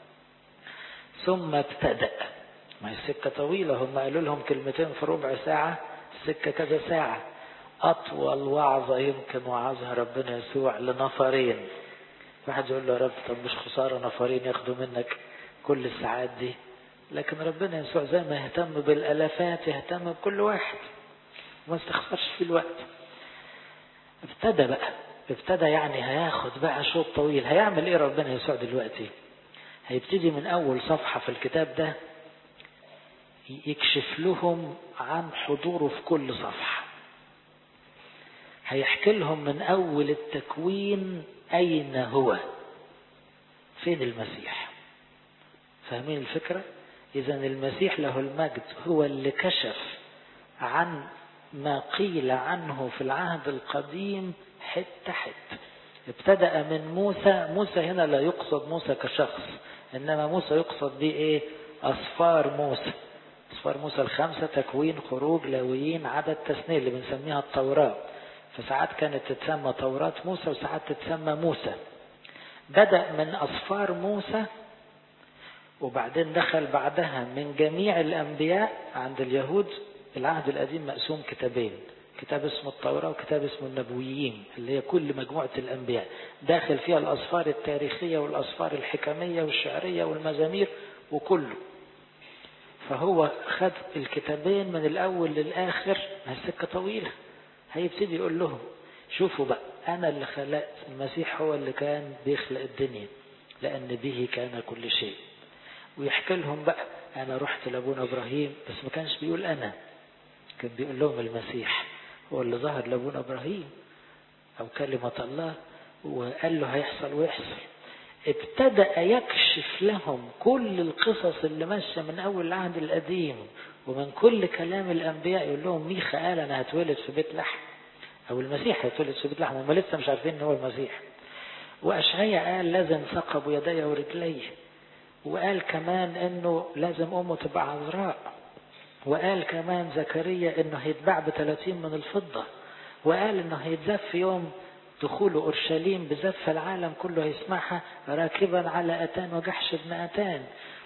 ثم ابتدأ. ما هي السكة طويلة، هم قالوا لهم كلمتين في ربع ساعة، السكة كذا ساعة. أطول وعظة يمكن وعظها ربنا يسوع لنفرين. واحد يقول له يا رب طب مش خسارة نفرين ياخدوا منك كل الساعات دي؟ لكن ربنا يسوع زي ما يهتم بالالافات يهتم بكل واحد وما استخسرش في الوقت. ابتدى يعني هياخد بقى شوط طويل. هيعمل ايه ربنا يسوع دلوقتي؟ هيبتدي من اول صفحة في الكتاب ده يكشف لهم عن حضوره في كل صفحة. هيحكي لهم من اول التكوين اين هو، فين المسيح. فاهمين الفكرة؟ إذا المسيح له المجد هو اللي كشف عن ما قيل عنه في العهد القديم حتة حتة. ابتدأ من موسى هنا لا يقصد موسى كشخص، إنما موسى يقصد به إيه؟ أسفار موسى. أسفار موسى الخمسة: تكوين، خروج، لاويين، عدد، تثنية، اللي بنسميها التوراة. فساعات كانت تتسمى توراة موسى وساعات تتسمى موسى. بدأ من أسفار موسى وبعدين دخل بعدها من جميع الأنبياء. عند اليهود العهد القديم مقسوم كتابين، كتاب اسمه التوراة وكتاب اسمه النبويين، اللي هي كل مجموعة الأنبياء. داخل فيها الأسفار التاريخية والأسفار الحكمية والشعرية والمزامير وكله. فهو خد الكتابين من الأول للآخر. السكة طويلة. هيبتدي يقول لهم شوفوا بقى، أنا اللي خلقت. المسيح هو اللي كان بيخلق الدنيا لأن به كان كل شيء. ويحكي لهم بقى أنا رحت لأبونا إبراهيم، بس ما كانش بيقول أنا، كان بيقول لهم المسيح هو اللي ظهر لأبونا إبراهيم أو كلمة الله وقال له هيحصل ويحصل. ابتدأ يكشف لهم كل القصص اللي ماشية من أول العهد القديم ومن كل كلام الأنبياء. يقول لهم ميخا قال أنا هتولد في بيت لحم، أو المسيح هيتولد في بيت لحم، هم لسه مش عارفين إن هو المسيح. وأشعياء قال لازم ثقب يدي ورجلي، وقال كمان انه لازم امه تبقى عذراء، وقال كمان زكريا انه هيتباع ب30 من الفضة، وقال انه هيتزف في يوم دخول اورشليم بزف العالم كله هيسمعها راكبا على اتان وجحش ابن اتان.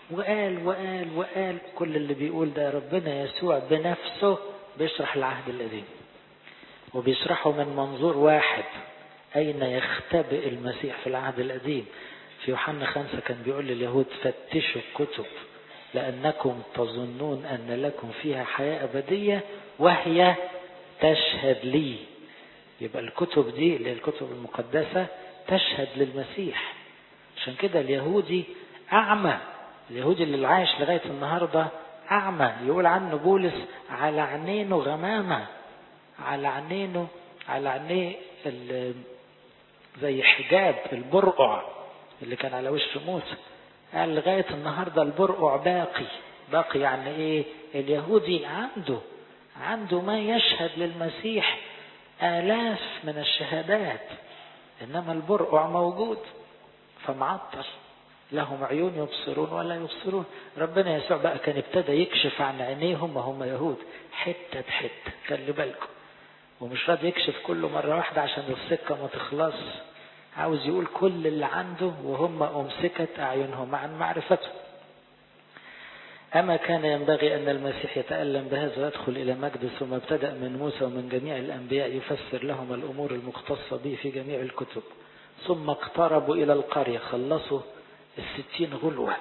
وقال كل اللي بيقول ده ربنا يسوع بنفسه بيشرح العهد القديم، وبيشرحه من منظور واحد: اين يختبئ المسيح في العهد القديم. في يوحنا 5 كان بيقول لليهود فتشوا الكتب لأنكم تظنون أن لكم فيها حياة أبدية وهي تشهد لي. يبقى الكتب دي اللي الكتب المقدسة تشهد للمسيح. عشان كده اليهودي أعمى، اليهودي اللي عايش لغاية النهاردة أعمى. يقول عنه بولس على عينينه غمامة، على عينينه على عينيه زي حجاب البرقع اللي كان على وش موسى. قال لغاية النهاردة البرقع باقي يعني ايه؟ اليهودي عنده ما يشهد للمسيح آلاف من الشهادات، انما البرقع موجود فمعطل. لهم عيون يبصرون ولا يبصرون. ربنا يسوع بقى كان ابتدى يكشف عن عينيهم وهم يهود حتة حتة، خلي بالكم، ومش راضي يكشف كله مرة واحدة عشان السكة ما تخلص. عاوز يقول كل اللي عنده وهم أمسكت أعينهم عن معرفته. أما كان ينبغي أن المسيح يتألم بهذا ويدخل إلى مجد، ثم ابتدأ من موسى ومن جميع الأنبياء يفسر لهم الأمور المختصة به في جميع الكتب. ثم اقتربوا إلى القرية، خلصوا 60 غلوة،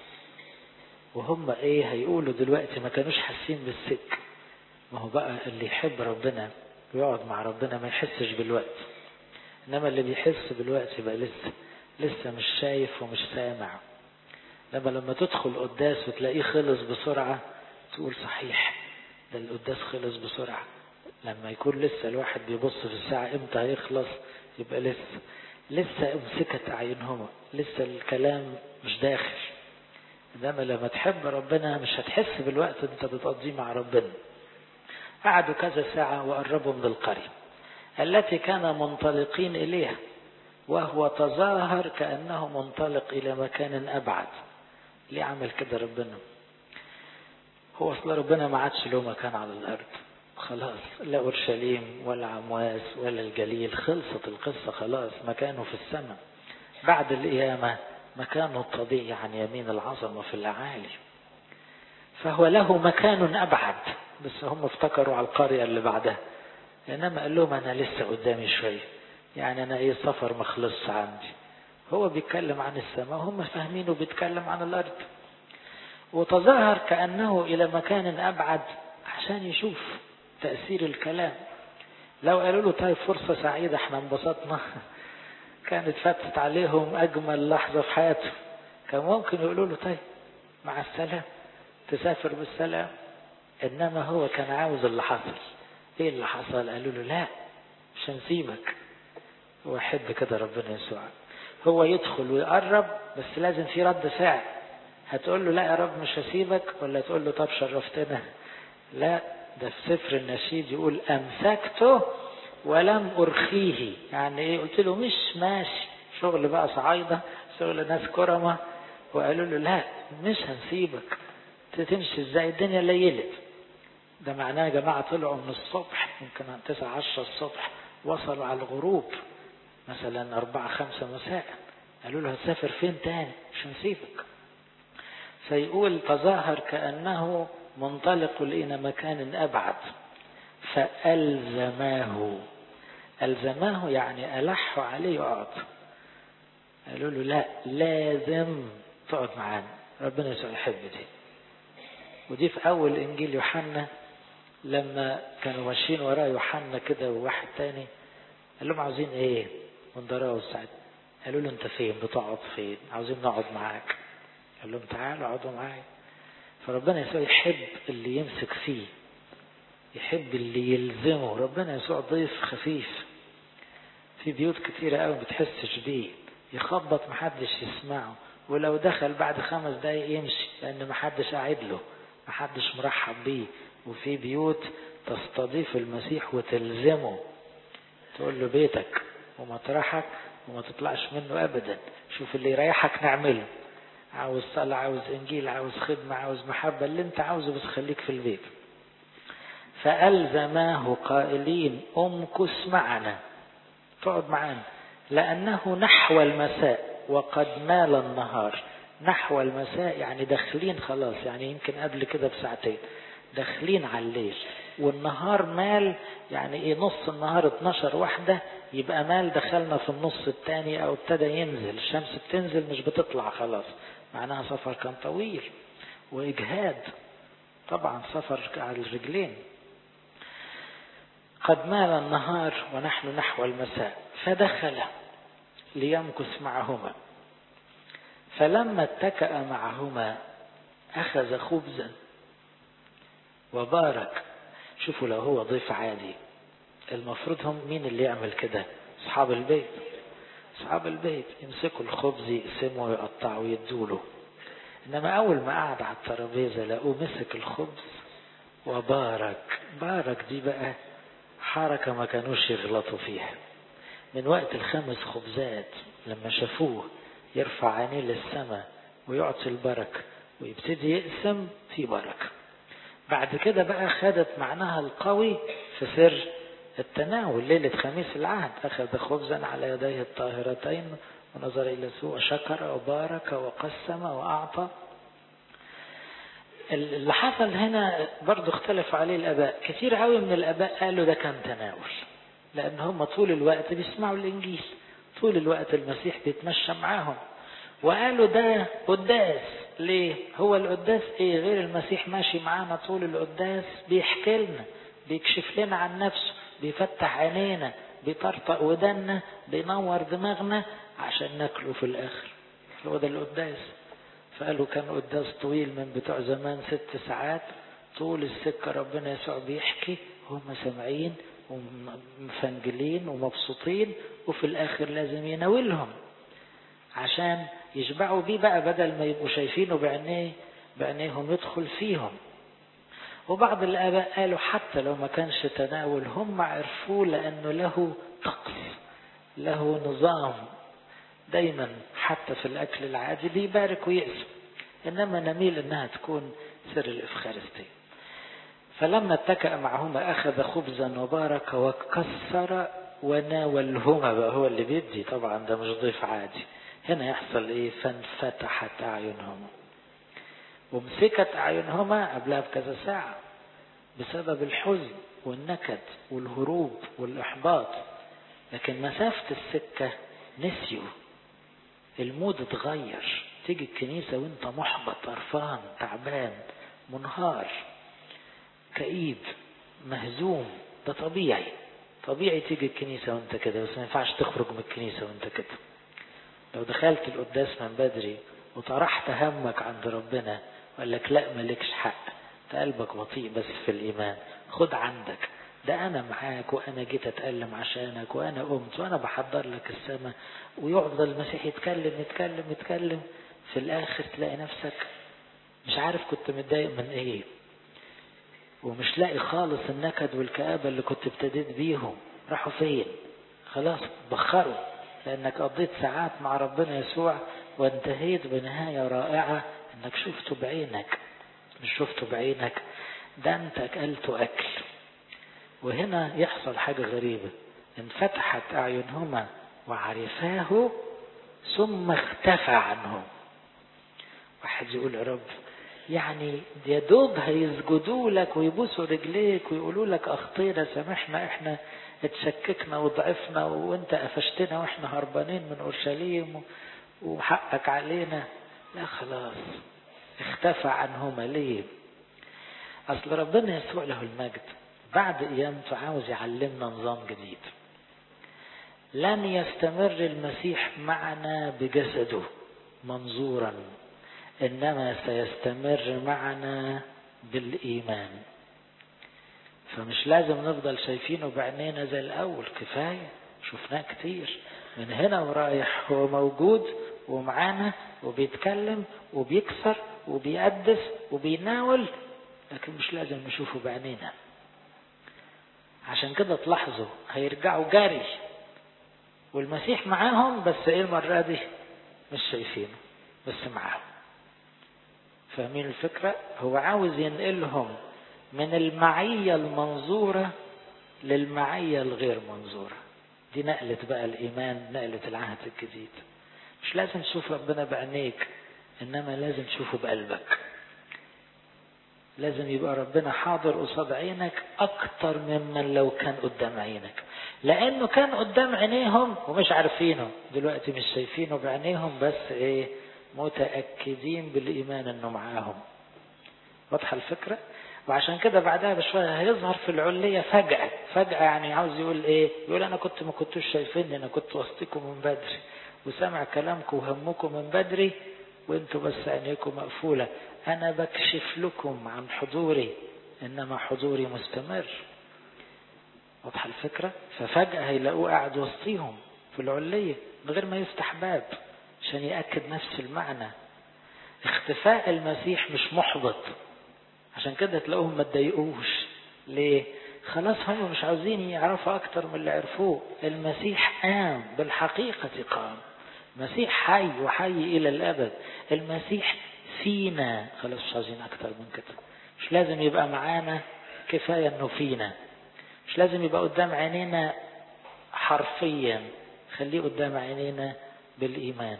وهم ايه هيقولوا دلوقتي؟ ما كانوش حاسين بالسك. ما هو بقى اللي يحب ربنا ويقعد مع ربنا ما يحسش بالوقت، انما اللي بيحس بالوقت يبقى لسه مش شايف ومش سامع. لما تدخل قداس وتلاقيه خلص بسرعة تقول صحيح ده القداس خلص بسرعة. لما يكون لسه الواحد بيبص في الساعة امتى هيخلص يبقى لسه امسكت اعينهما، لسه الكلام مش داخل. انما لما تحب ربنا مش هتحس بالوقت انت بتقضيه مع ربنا. قعدوا كذا ساعة وقربوا من القرية التي كان منطلقين إليها، وهو تظاهر كأنه منطلق إلى مكان أبعد. ليه عمل كده ربنا؟ هو أصلا ربنا ما عادش له مكان على الأرض خلاص، لا أورشليم ولا عمواس ولا الجليل، خلصت القصة خلاص. مكانه في السماء بعد القيامة، مكانه الطبيعي عن يمين العظمة في الأعالي. فهو له مكان أبعد، بس هم افتكروا على القرية اللي بعدها. إنما قال لهم أنا لسه قدامي شوية، يعني أنا إيه سفر مخلص عندي. هو بيتكلم عن السماء وهم فاهمينه بيتكلم عن الأرض. وتظاهر كأنه إلى مكان أبعد عشان يشوف تأثير الكلام. لو قالوا له طيب فرصة سعيدة احنا انبسطنا كانت فاتت عليهم أجمل لحظة في حياتهم، كان ممكن يقولوا له طيب مع السلام تسافر بالسلام. إنما هو كان عاوز اللي حصل. إيه اللي حصل؟ قالوا له لا مش هنسيبك. هو يحب كده ربنا يسوع، هو يدخل ويقرب بس لازم في رد فعل. هتقول له لا يا رب مش هسيبك، ولا تقول له طب شرفتنا؟ لا، ده في سفر النشيد يقول أمسكته ولم أرخيه. يعني إيه؟ قلت له مش ماشي، شغل بقى صعايدة، شغل ناس كرمة، وقالوا له لا مش هنسيبك. تمشي ازاي؟ الدنيا ليلت. ده معناه يا جماعة طلعوا من الصبح يمكن 9-10 الصبح، وصلوا على الغروب مثلا 4-5 مساء. قالوا له هتسافر فين تاني؟ مش هنسيبك. فيقول تظاهر كأنه منطلق إلى مكان أبعد فألزماه. ألزماه يعني ألحوا عليه يقعد. قالوا له لا لازم تقعد معانا. ربنا يسوع يحب دي. ودي في أول إنجيل يوحنا لما كانوا ماشيين وراء يوحنا كده وواحد تاني قال لهم عاوزين ايه؟ وندروا الساعة. قالوا له انت فين؟ بتقعد فين؟ عاوزين نقعد معاك. قال لهم تعالوا اقعدوا معايا. فربنا يسوع يحب اللي يمسك فيه، يحب اللي يلزمه. ربنا يسوع ضيف خفيف. في بيوت كتيرة قوي بتحسش بيه، يخبط محدش يسمعه، ولو دخل بعد 5 دقايق يمشي لأن محدش قاعد له، محدش مرحب بيه. وفي بيوت تستضيف المسيح وتلزمه، تقول له بيتك ومطرحك وما تطلعش منه أبدا، شوف اللي يريحك نعمله. عاوز صلاة، عاوز إنجيل، عاوز خدمة، عاوز محبة، اللي انت عاوزه بس خليك في البيت. فألزماه قائلين امكث معنا، تقعد معانا، لأنه نحو المساء وقد مال النهار. نحو المساء يعني داخلين خلاص، يعني يمكن قبل كده بساعتين داخلين على الليل، والنهار مال يعني ايه؟ نص النهار 12 يبقى مال دخلنا في النص الثاني او ابتدى ينزل، الشمس بتنزل مش بتطلع خلاص. معناها سفر كان طويل واجهاد طبعا، سفر على الرجلين. قد مال النهار ونحن نحو المساء، فدخل ليمكث معهما. فلما اتكأ معهما أخذ خبزا وبارك. شوفوا لو هو ضيف عادي المفروض هم مين اللي يعمل كده؟ أصحاب البيت. أصحاب البيت يمسكوا الخبز يقسموا ويقطعوا ويدوله. إنما أول ما قعد على الترابيزة لقوه مسك الخبز وبارك. بارك دي بقى حركة ما كانوش يغلطوا فيها. من وقت ال5 خبزات لما شافوه يرفع عينيه للسماء ويعطي البركة ويبتدي يقسم في بركة. بعد كده بقى خدت معناها القوي في سر التناول. ليلة خميس العهد أخذ خبزا على يديه الطاهرتين ونظر إلى يسوع وشكر وبارك وقسم وأعطى. اللي حصل هنا برضو اختلف عليه الآباء. كثير قوي من الآباء قالوا ده كان تناول، لأن هم طول الوقت بيسمعوا الإنجيل، طول الوقت المسيح بيتمشى معاهم. وقالوا ده قداس. ليه؟ هو القداس ايه غير المسيح ماشي معانا طول القداس، بيحكي لنا، بيكشف لنا عن نفسه، بيفتح عينينا، بيطرطق ودنا، بينور دماغنا عشان ناكله في الآخر. هو ده القداس. فقالوا كان قداس طويل من بتوع زمان 6 ساعات، طول السكة ربنا يسوع بيحكي، هم سامعين ومفنجلين ومبسوطين، وفي الآخر لازم يناولهم عشان يشبعوا بيه بقى، بدل ما يبقوا شايفينه بعينيهم يدخل فيهم. وبعض الآباء قالوا حتى لو ما كانش تناول هم عرفوه، لأنه له طقس، له نظام، دايما حتى في الأكل العادي بيبارك ويقسم، إنما نميل إنها تكون سر الإفخارستية. فلما اتكأ معهما أخذ خبزا وبارك وكسر وناولهما. بقى هو اللي بيدي طبعا، ده مش ضيف عادي. هنا يحصل ايه؟ فانفتحت أعينهما. ومسكت أعينهما قبلها بكذا ساعة بسبب الحزن والنكد والهروب والإحباط، لكن مسافة السكة نسيوا، المود اتغير. تيجي الكنيسة وانت محبط، قرفان، تعبان، منهار، كئيب، مهزوم، ده طبيعي. طبيعي تيجي الكنيسة وانت كده، بس ما ينفعش تخرج من الكنيسة وانت كده. لو دخلت القداس من بدري وطرحت همك عند ربنا وقال لك لا مالكش حق، ده قلبك بطيء بس في الإيمان، خد عندك، ده أنا معاك وأنا جيت أتألم عشانك وأنا قمت وأنا بحضر لك السماء. ويفضل المسيح يتكلم يتكلم يتكلم، في الآخر تلاقي نفسك مش عارف كنت متضايق من إيه، ومش لاقي خالص النكد والكآبة اللي كنت ابتديت بيهم راحوا فين. خلاص بخروا، لأنك قضيت ساعات مع ربنا يسوع وانتهيت بنهاية رائعة انك شفته بعينك. مش شفته بعينك، ده انت اكلته اكل. وهنا يحصل حاجة غريبة، انفتحت اعينهما وعرفاه ثم اختفى عنهم. واحد يقول يا رب، يعني يا دوب هيسجدوا لك ويبوسوا رجليك ويقولوا لك اخطينا سامحنا، احنا اتشككنا وضعفنا وانت قفشتنا واحنا هربانين من اورشليم وحقك علينا. لا خلاص، اختفى عنهما. ليه؟ اصل ربنا يسوع له المجد بعد قيامته عاوز يعلمنا نظام جديد. لن يستمر المسيح معنا بجسده منظورا، إنما سيستمر معنا بالإيمان. فمش لازم نفضل شايفينه بعينينا زي الأول، كفاية شفناه كتير. من هنا ورايح هو موجود ومعانا وبيتكلم وبيكسر وبيقدس وبيناول، لكن مش لازم نشوفه بعينينا. عشان كده تلاحظوا هيرجعوا جاري والمسيح معاهم، بس ايه المرة دي مش شايفينه بس معاهم. فاهمين الفكرة؟ هو عاوز ينقلهم من المعية المنظورة للمعية الغير منظورة. دي نقلة بقى الإيمان، نقلة العهد الجديد. مش لازم تشوف ربنا بعينيك، إنما لازم تشوفه بقلبك. لازم يبقى ربنا حاضر قصاد عينك أكتر ممن لو كان قدام عينك، لأنه كان قدام عينيهم ومش عارفينه، دلوقتي مش شايفينه بعينيهم، بس إيه؟ متأكدين بالإيمان أنه معاهم. واضحة الفكرة؟ وعشان كده بعدها بشوية هيظهر في العلية فجأة. يعني عاوز يقول إيه؟ يقول أنا ما كنتوش شايفيني، أنا كنت وسطكم من بدري وسمع كلامكم وهمكم من بدري، وانتوا بس عينيكم مقفولة. أنا بكشف لكم عن حضوري، إنما حضوري مستمر. واضحة الفكرة؟ ففجأة هيلاقوه قاعد وسطيهم في العلية من غير ما يفتح باب عشان يأكد نفس المعنى. اختفاء المسيح مش محبط، عشان كده تلاقوهم ما تضايقوش. ليه؟ خلاص هم مش عاوزين يعرفوا أكتر من اللي عرفوه. المسيح قام، بالحقيقة قام. المسيح حي وحي إلى الأبد. المسيح فينا، خلاص مش عاوزين أكتر من كده. مش لازم يبقى معانا، كفاية إنه فينا. مش لازم يبقى قدام عينينا حرفيا، خليه قدام عينينا بالإيمان.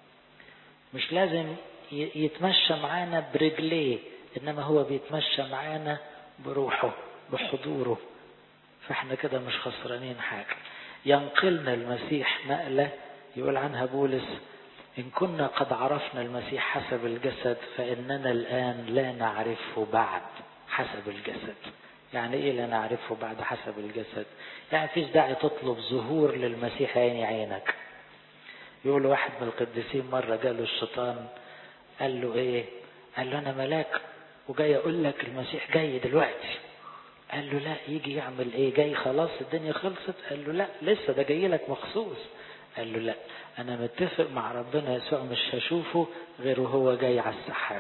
مش لازم يتمشى معانا برجليه، إنما هو بيتمشى معانا بروحه بحضوره. فاحنا كده مش خسرانين حاجة. ينقلنا المسيح نقلة يقول عنها بولس: إن كنا قد عرفنا المسيح حسب الجسد فإننا الآن لا نعرفه بعد حسب الجسد. يعني إيه لا نعرفه بعد حسب الجسد؟ يعني فيش داعي تطلب ظهور للمسيح عيني عينك. يقول واحد من القديسين مرة جاله الشيطان قال له إيه؟ قال له أنا ملاك وجاي أقول لك المسيح جاي دلوقتي. قال له لا، يجي يعمل إيه؟ جاي خلاص الدنيا خلصت؟ قال له لا، لسه ده جاي لك مخصوص. قال له لا، أنا متفق مع ربنا يسوع مش هشوفه غير وهو جاي على السحاب.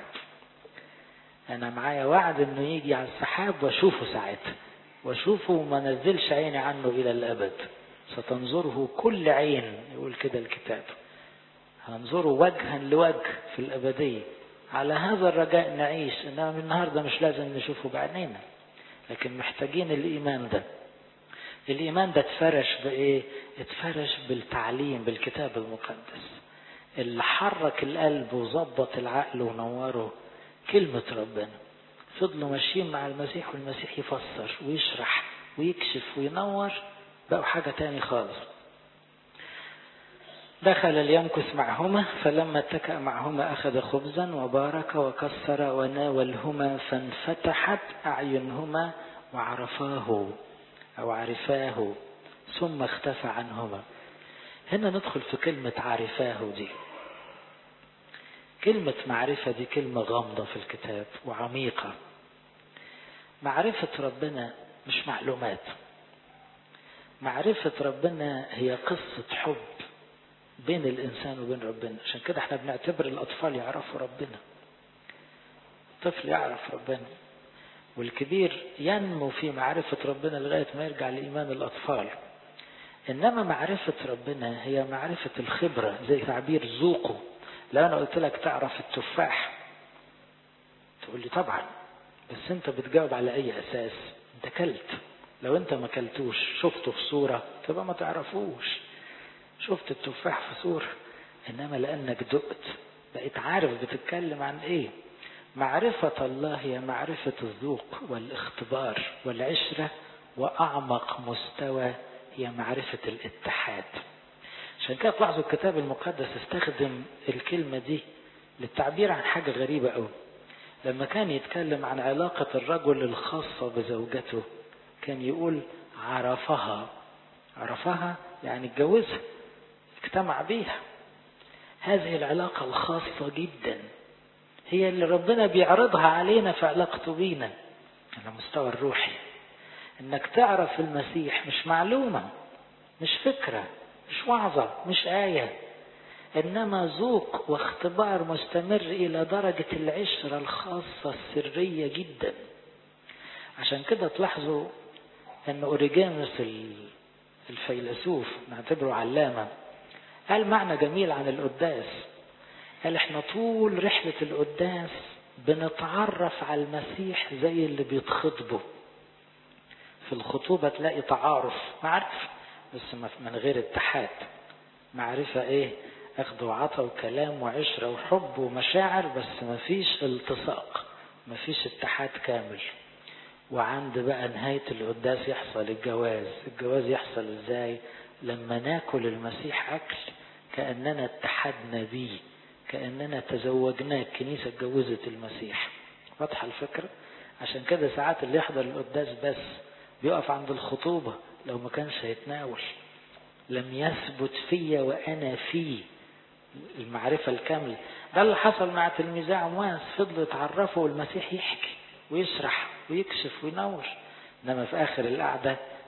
أنا معايا وعد إنه يجي على السحاب وأشوفه ساعتها، وأشوفه وما نزلش عيني عنه إلى الأبد. ستنظره كل عين، يقول كده الكتاب، هنظره وجها لوجه في الأبدية. على هذا الرجاء نعيش، إنما من النهاردة مش لازم نشوفه بعينينا، لكن محتاجين الإيمان ده. الإيمان ده اتفرش بإيه؟ اتفرش بالتعليم بالكتاب المقدس اللي حرك القلب وظبط العقل ونوره كلمة ربنا. فضلوا ماشيين مع المسيح والمسيح يفسر ويشرح ويكشف وينور، بقوا حاجة تاني خالص. دخل ليمكث معهما، فلما اتكأ معهما أخذ خبزا وبارك وكسر وناولهما، فانفتحت أعينهما وعرفاه أو عرفاه ثم اختفى عنهما. هنا ندخل في كلمة عرفاه دي. كلمة معرفة دي كلمة غامضة في الكتاب وعميقة. معرفة ربنا مش معلومات. معرفة ربنا هي قصة حب بين الإنسان وبين ربنا. عشان كده احنا بنعتبر الأطفال يعرفوا ربنا. الطفل يعرف ربنا، والكبير ينمو في معرفة ربنا لغاية ما يرجع لإيمان الأطفال. إنما معرفة ربنا هي معرفة الخبرة، زي تعبير ذوقه. لو أنا قلت لك تعرف التفاح تقول لي طبعا، بس أنت بتجاوب على أي أساس؟ أنت كلت. لو أنت ما كلتوش شفته في صورة تبقى ما تعرفوش. شفت التفاح في صورة، إنما لأنك دقت بقيت عارف بتتكلم عن إيه. معرفة الله هي معرفة الذوق والاختبار والعشرة، وأعمق مستوى هي معرفة الاتحاد. عشان كده تلاحظوا الكتاب المقدس استخدم الكلمة دي للتعبير عن حاجة غريبة أوي. لما كان يتكلم عن علاقة الرجل الخاصة بزوجته كان يقول عرفها. عرفها يعني اتجوزها، اجتمع بيها. هذه العلاقة الخاصة جدا هي اللي ربنا بيعرضها علينا في علاقته بينا على مستوى الروحي. انك تعرف المسيح مش معلومة، مش فكرة، مش وعظة، مش آية، إنما ذوق واختبار مستمر إلى درجة العشرة الخاصة السرية جدا. عشان كده تلاحظوا أن أوريجانوس الفيلسوف نعتبره علامة قال معنى جميل عن القداس. قال احنا طول رحلة القداس بنتعرف على المسيح زي اللي بيتخطبوا. في الخطوبة تلاقي تعارف، معرفة بس من غير اتحاد. معرفة ايه؟ اخذ وعطا وكلام وعشرة وحب ومشاعر، بس ما فيش التصاق، ما فيش اتحاد كامل. وعند بقى نهاية القداس يحصل الجواز. الجواز يحصل ازاي؟ لما ناكل المسيح اكل كأننا اتحدنا بيه، كأننا تزوجناه، الكنيسة اتجوزت المسيح. واضحة الفكرة؟ عشان كده ساعات اللي يحضر القداس بس بيقف عند الخطوبة لو ما كانش هيتناول. لم يثبت فيا وأنا فيه، المعرفة الكاملة. ده اللي حصل مع تلميذي عمواس، فضلوا يتعرفوا والمسيح يحكي ويشرح ويكشف وينور، انما في آخر القعدة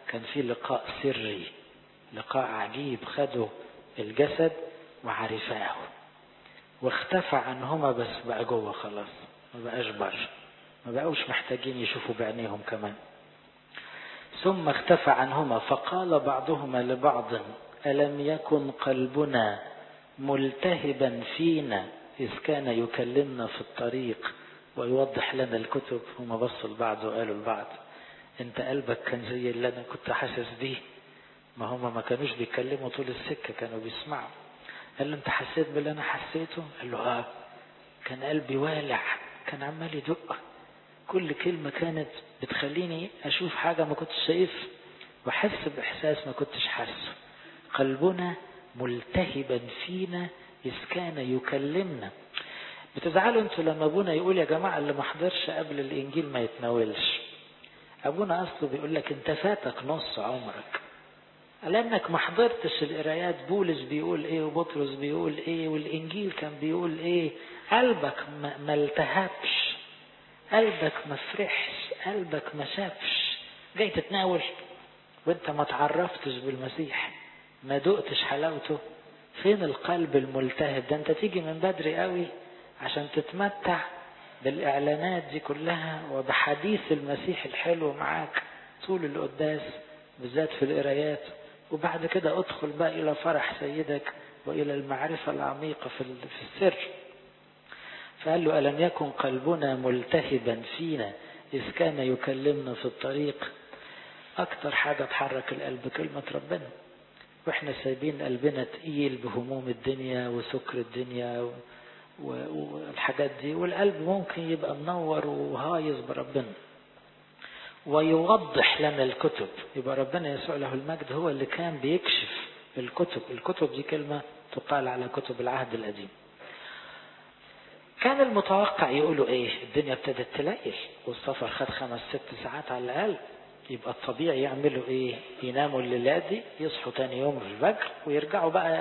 كان في لقاء سري، لقاء عجيب، خدوا الجسد وعرفاه واختفى عنهما، بس بقى جوه خلاص، ما بقاش بره، ما بقوش محتاجين يشوفوا بعينيهم كمان. ثم اختفى عنهما فقال بعضهما لبعض ألم يكن قلبنا ملتهبا فينا إذ كان يكلمنا في الطريق ويوضح لنا الكتب. هما بصوا لبعض وقالوا لبعض انت قلبك كان زي اللي انا كنت حاسس بيه. ما هما ما كانوش بيكلموا طول السكة، كانوا بيسمعوا. قال له انت حسيت باللي انا حسيته؟ قال له كان قلبي والع، كان عمال يدق، كل كلمة كانت بتخليني اشوف حاجة ما كنتش شايفها واحس باحساس ما كنتش حاسه. قلبنا ملتهبا فينا إذ كان يكلمنا. بتزعلوا انتوا لما ابونا يقول يا جماعة اللي ما حضرش قبل الانجيل ما يتناولش؟ ابونا اصله بيقول لك انت فاتك نص عمرك لانك ما حضرتش القرايات. بولس بيقول ايه وبطرس بيقول ايه والانجيل كان بيقول ايه. قلبك ما التهبش، قلبك ما فرحش، قلبك ما شافش. جاي تتناول وانت ما تعرفتش بالمسيح، ما دقتش حلاوته. فين القلب الملتهب ده؟ انت تيجي من بدري قوي عشان تتمتع بالاعلانات دي كلها وبحديث المسيح الحلو معاك طول القداس بالذات في القرايات، وبعد كده ادخل بقى الى فرح سيدك والى المعرفة العميقة في السر. فقال له ألم يكن قلبنا ملتهبا فينا إذ كان يكلمنا في الطريق. أكتر حاجة تحرك القلب كلمة ربنا، وإحنا سايبين قلبنا تقيل بهموم الدنيا وسكر الدنيا والحاجات دي، والقلب ممكن يبقى منور وهايص بربنا. ويوضح لنا الكتب، يبقى ربنا يسوع له المجد هو اللي كان بيكشف الكتب. الكتب دي كلمة تقال على كتب العهد القديم. كان المتوقع يقولوا ايه؟ الدنيا ابتدت تليل والسفر خد 5-6 ساعات على الأقل، يبقى الطبيعي يعملوا ايه؟ يناموا الليلة دي، يصحوا تاني يوم الفجر ويرجعوا بقى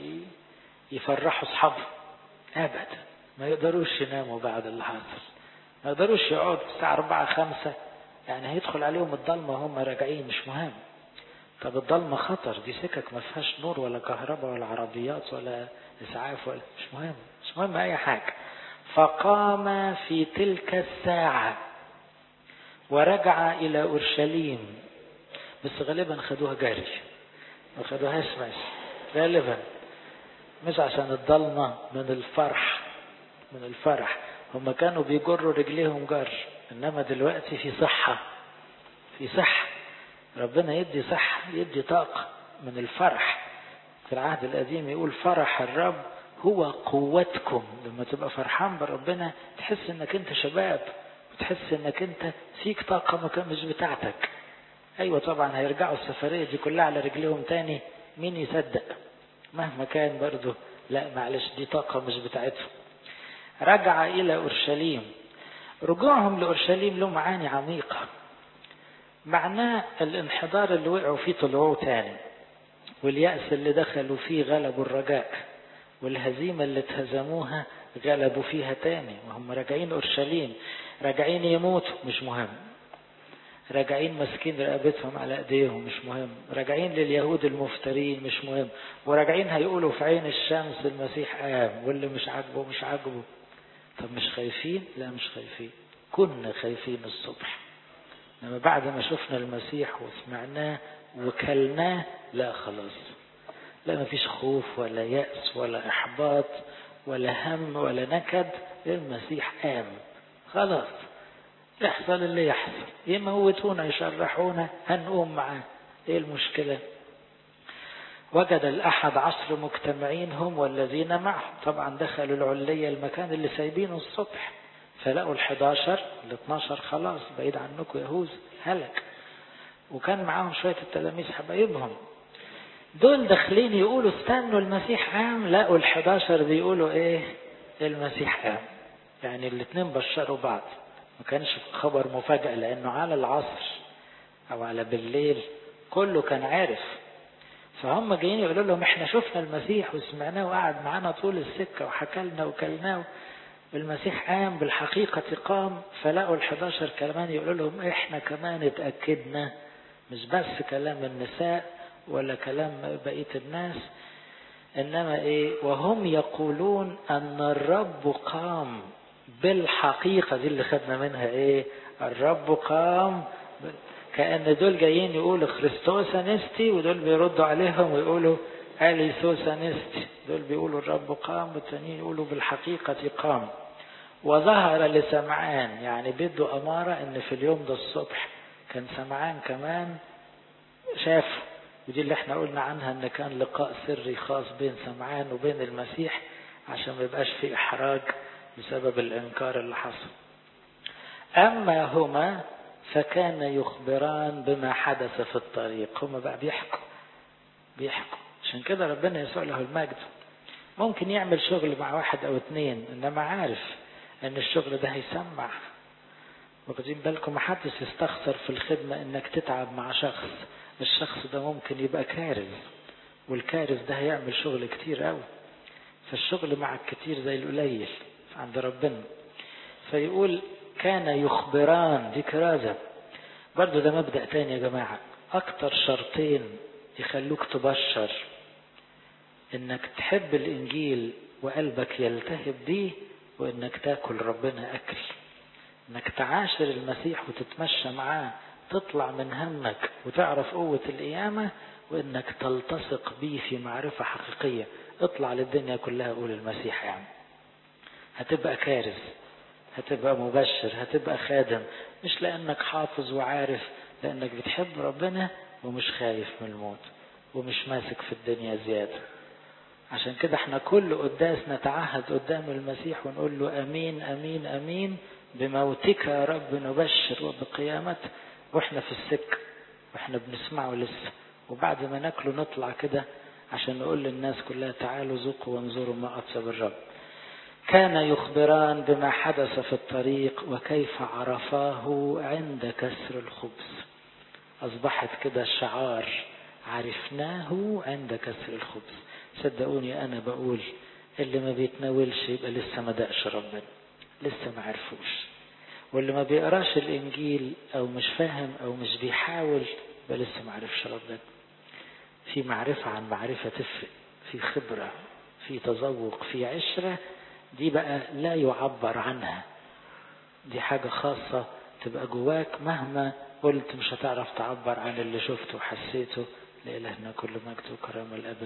يفرحوا اصحابهم. ابدا، ما يقدروش يناموا بعد اللي حصل، ما يقدروش يقعدوا الساعة 4-5، يعني هيدخل عليهم الضلمة وهم راجعين. مش مهم. طب الضلمة خطر، دي سكك ما فيهاش نور ولا كهرباء ولا عربيات ولا اسعاف ولا مش مهم اي حاجة. فقام في تلك الساعة ورجع إلى أورشليم. بس غالبا خدوها جري، ما خدوهاش ماشي غالبا، مش عشان الضلمة، من الفرح. هم كانوا بيجروا رجليهم جر، إنما دلوقتي في صحة. ربنا يدي صحة، يدي طاقة من الفرح. في العهد القديم يقول فرح الرب هو قوتكم. لما تبقى فرحان بربنا تحس انك انت شباب، وتحس انك انت فيك طاقة مش بتاعتك. ايوه طبعا هيرجعوا السفرية دي كلها على رجليهم تاني، مين يصدق؟ مهما كان برضو لا معلش، دي طاقة مش بتاعتهم. رجع الى اورشليم. رجوعهم لاورشليم له معاني عميقة. معناه الانحدار اللي وقعوا فيه طلعوه تاني، واليأس اللي دخلوا فيه غلبوا الرجاء، والهزيمة اللي اتهزموها غلبوا فيها تاني. وهم راجعين أورشليم، راجعين يموتوا مش مهم، راجعين مسكين رقبتهم على ايديهم مش مهم، راجعين لليهود المفترين مش مهم، وراجعين هيقولوا في عين الشمس المسيح قام، واللي مش عاجبه. طب مش خايفين؟ لا مش خايفين. كنا خايفين الصبح، لما بعد ما شفنا المسيح وسمعناه وكلناه لا خلاص، لا مفيش خوف ولا يأس ولا إحباط ولا هم ولا نكد. المسيح قام خلاص، يحصل اللي يحصل، يموتونا يشرحونا هنقوم معاه، ايه المشكلة؟ وجد 11 مجتمعين هم والذين معهم. طبعا دخلوا العلية المكان اللي سايبينه الصبح، فلقوا 12 خلاص بعيد عنكم يهوذا هلك، وكان معاهم شوية التلاميذ حبايبهم. دول داخلين يقولوا استنوا المسيح قام، لقوا 11 بيقولوا ايه؟ المسيح قام. يعني الاثنين بشروا بعض، ما كانش خبر مفاجأة، لانه على العصر او على بالليل كله كان عارف. فهم جايين يقولوا لهم احنا شفنا المسيح وسمعناه وقعد معانا طول السكة وحكى لنا وكلناه، المسيح قام بالحقيقة قام. فلقوا 11 كمان يقولوا لهم احنا كمان اتأكدنا مش بس كلام النساء ولا كلام بقية الناس، إنما إيه؟ وهم يقولون أن الرب قام بالحقيقة. دي اللي خدنا منها إيه؟ الرب قام. كأن دول جايين يقولوا خريستوس أنستي، ودول بيردوا عليهم ويقولوا أليسوس أنستي. دول بيقولوا الرب قام، والتانيين يقولوا بالحقيقة قام. وظهر لسمعان، يعني بيدوا أمارة إن في اليوم ده الصبح كان سمعان كمان شاف. ودي اللي احنا قلنا عنها ان كان لقاء سري خاص بين سمعان وبين المسيح، عشان ما يبقاش في احراج بسبب الانكار اللي حصل. اما هما فكان يخبران بما حدث في الطريق. هما بقى بيحكوا. عشان كده ربنا يسوع له المجد ممكن يعمل شغل مع واحد او اتنين، انما عارف ان الشغل ده هيسمع. واخدين بالكم؟ محدش يستخسر في الخدمة انك تتعب مع شخص، الشخص ده ممكن يبقى كارث، والكارث ده هيعمل شغل كتير قوي. فالشغل مع الكتير زي القليل عند ربنا. فيقول كان يخبران. دي كرازة برضو. ده مبدأ تاني يا جماعة. اكتر شرطين يخلوك تبشر: انك تحب الانجيل وقلبك يلتهب بيه، وانك تاكل ربنا اكل. انك تعاشر المسيح وتتمشى معاه، تطلع من همك وتعرف قوة القيامة، وانك تلتصق بيه في معرفة حقيقية. اطلع للدنيا كلها قول المسيح. يعني هتبقى كارث، هتبقى مبشر، هتبقى خادم. مش لانك حافظ وعارف، لانك بتحب ربنا ومش خايف من الموت ومش ماسك في الدنيا زيادة. عشان كده احنا كل قداس نتعهد قدام المسيح ونقول له امين امين امين بموتك يا رب نبشر وبقيامته. واحنا في السكة واحنا بنسمعه لسه، وبعد ما ناكله نطلع كده عشان نقول للناس كلها تعالوا ذوقوا وانظروا ما أطيب الرب. كان يخبران بما حدث في الطريق وكيف عرفاه عند كسر الخبز. أصبحت كده شعار: عرفناه عند كسر الخبز. صدقوني أنا بقول اللي ما بيتناولش يبقى لسه ما دقش ربنا، لسه ما عرفوش. واللي ما بيقراش الإنجيل أو مش فاهم أو مش بيحاول يبقى لسه ما عرفش ربنا. في معرفة عن معرفة تفرق، في خبرة، في تذوق، في عشرة. دي بقى لا يعبر عنها، دي حاجة خاصة تبقى جواك. مهما قلت مش هتعرف تعبر عن اللي شفته وحسيته. لإلهنا كل مجد وكرامة الأبد.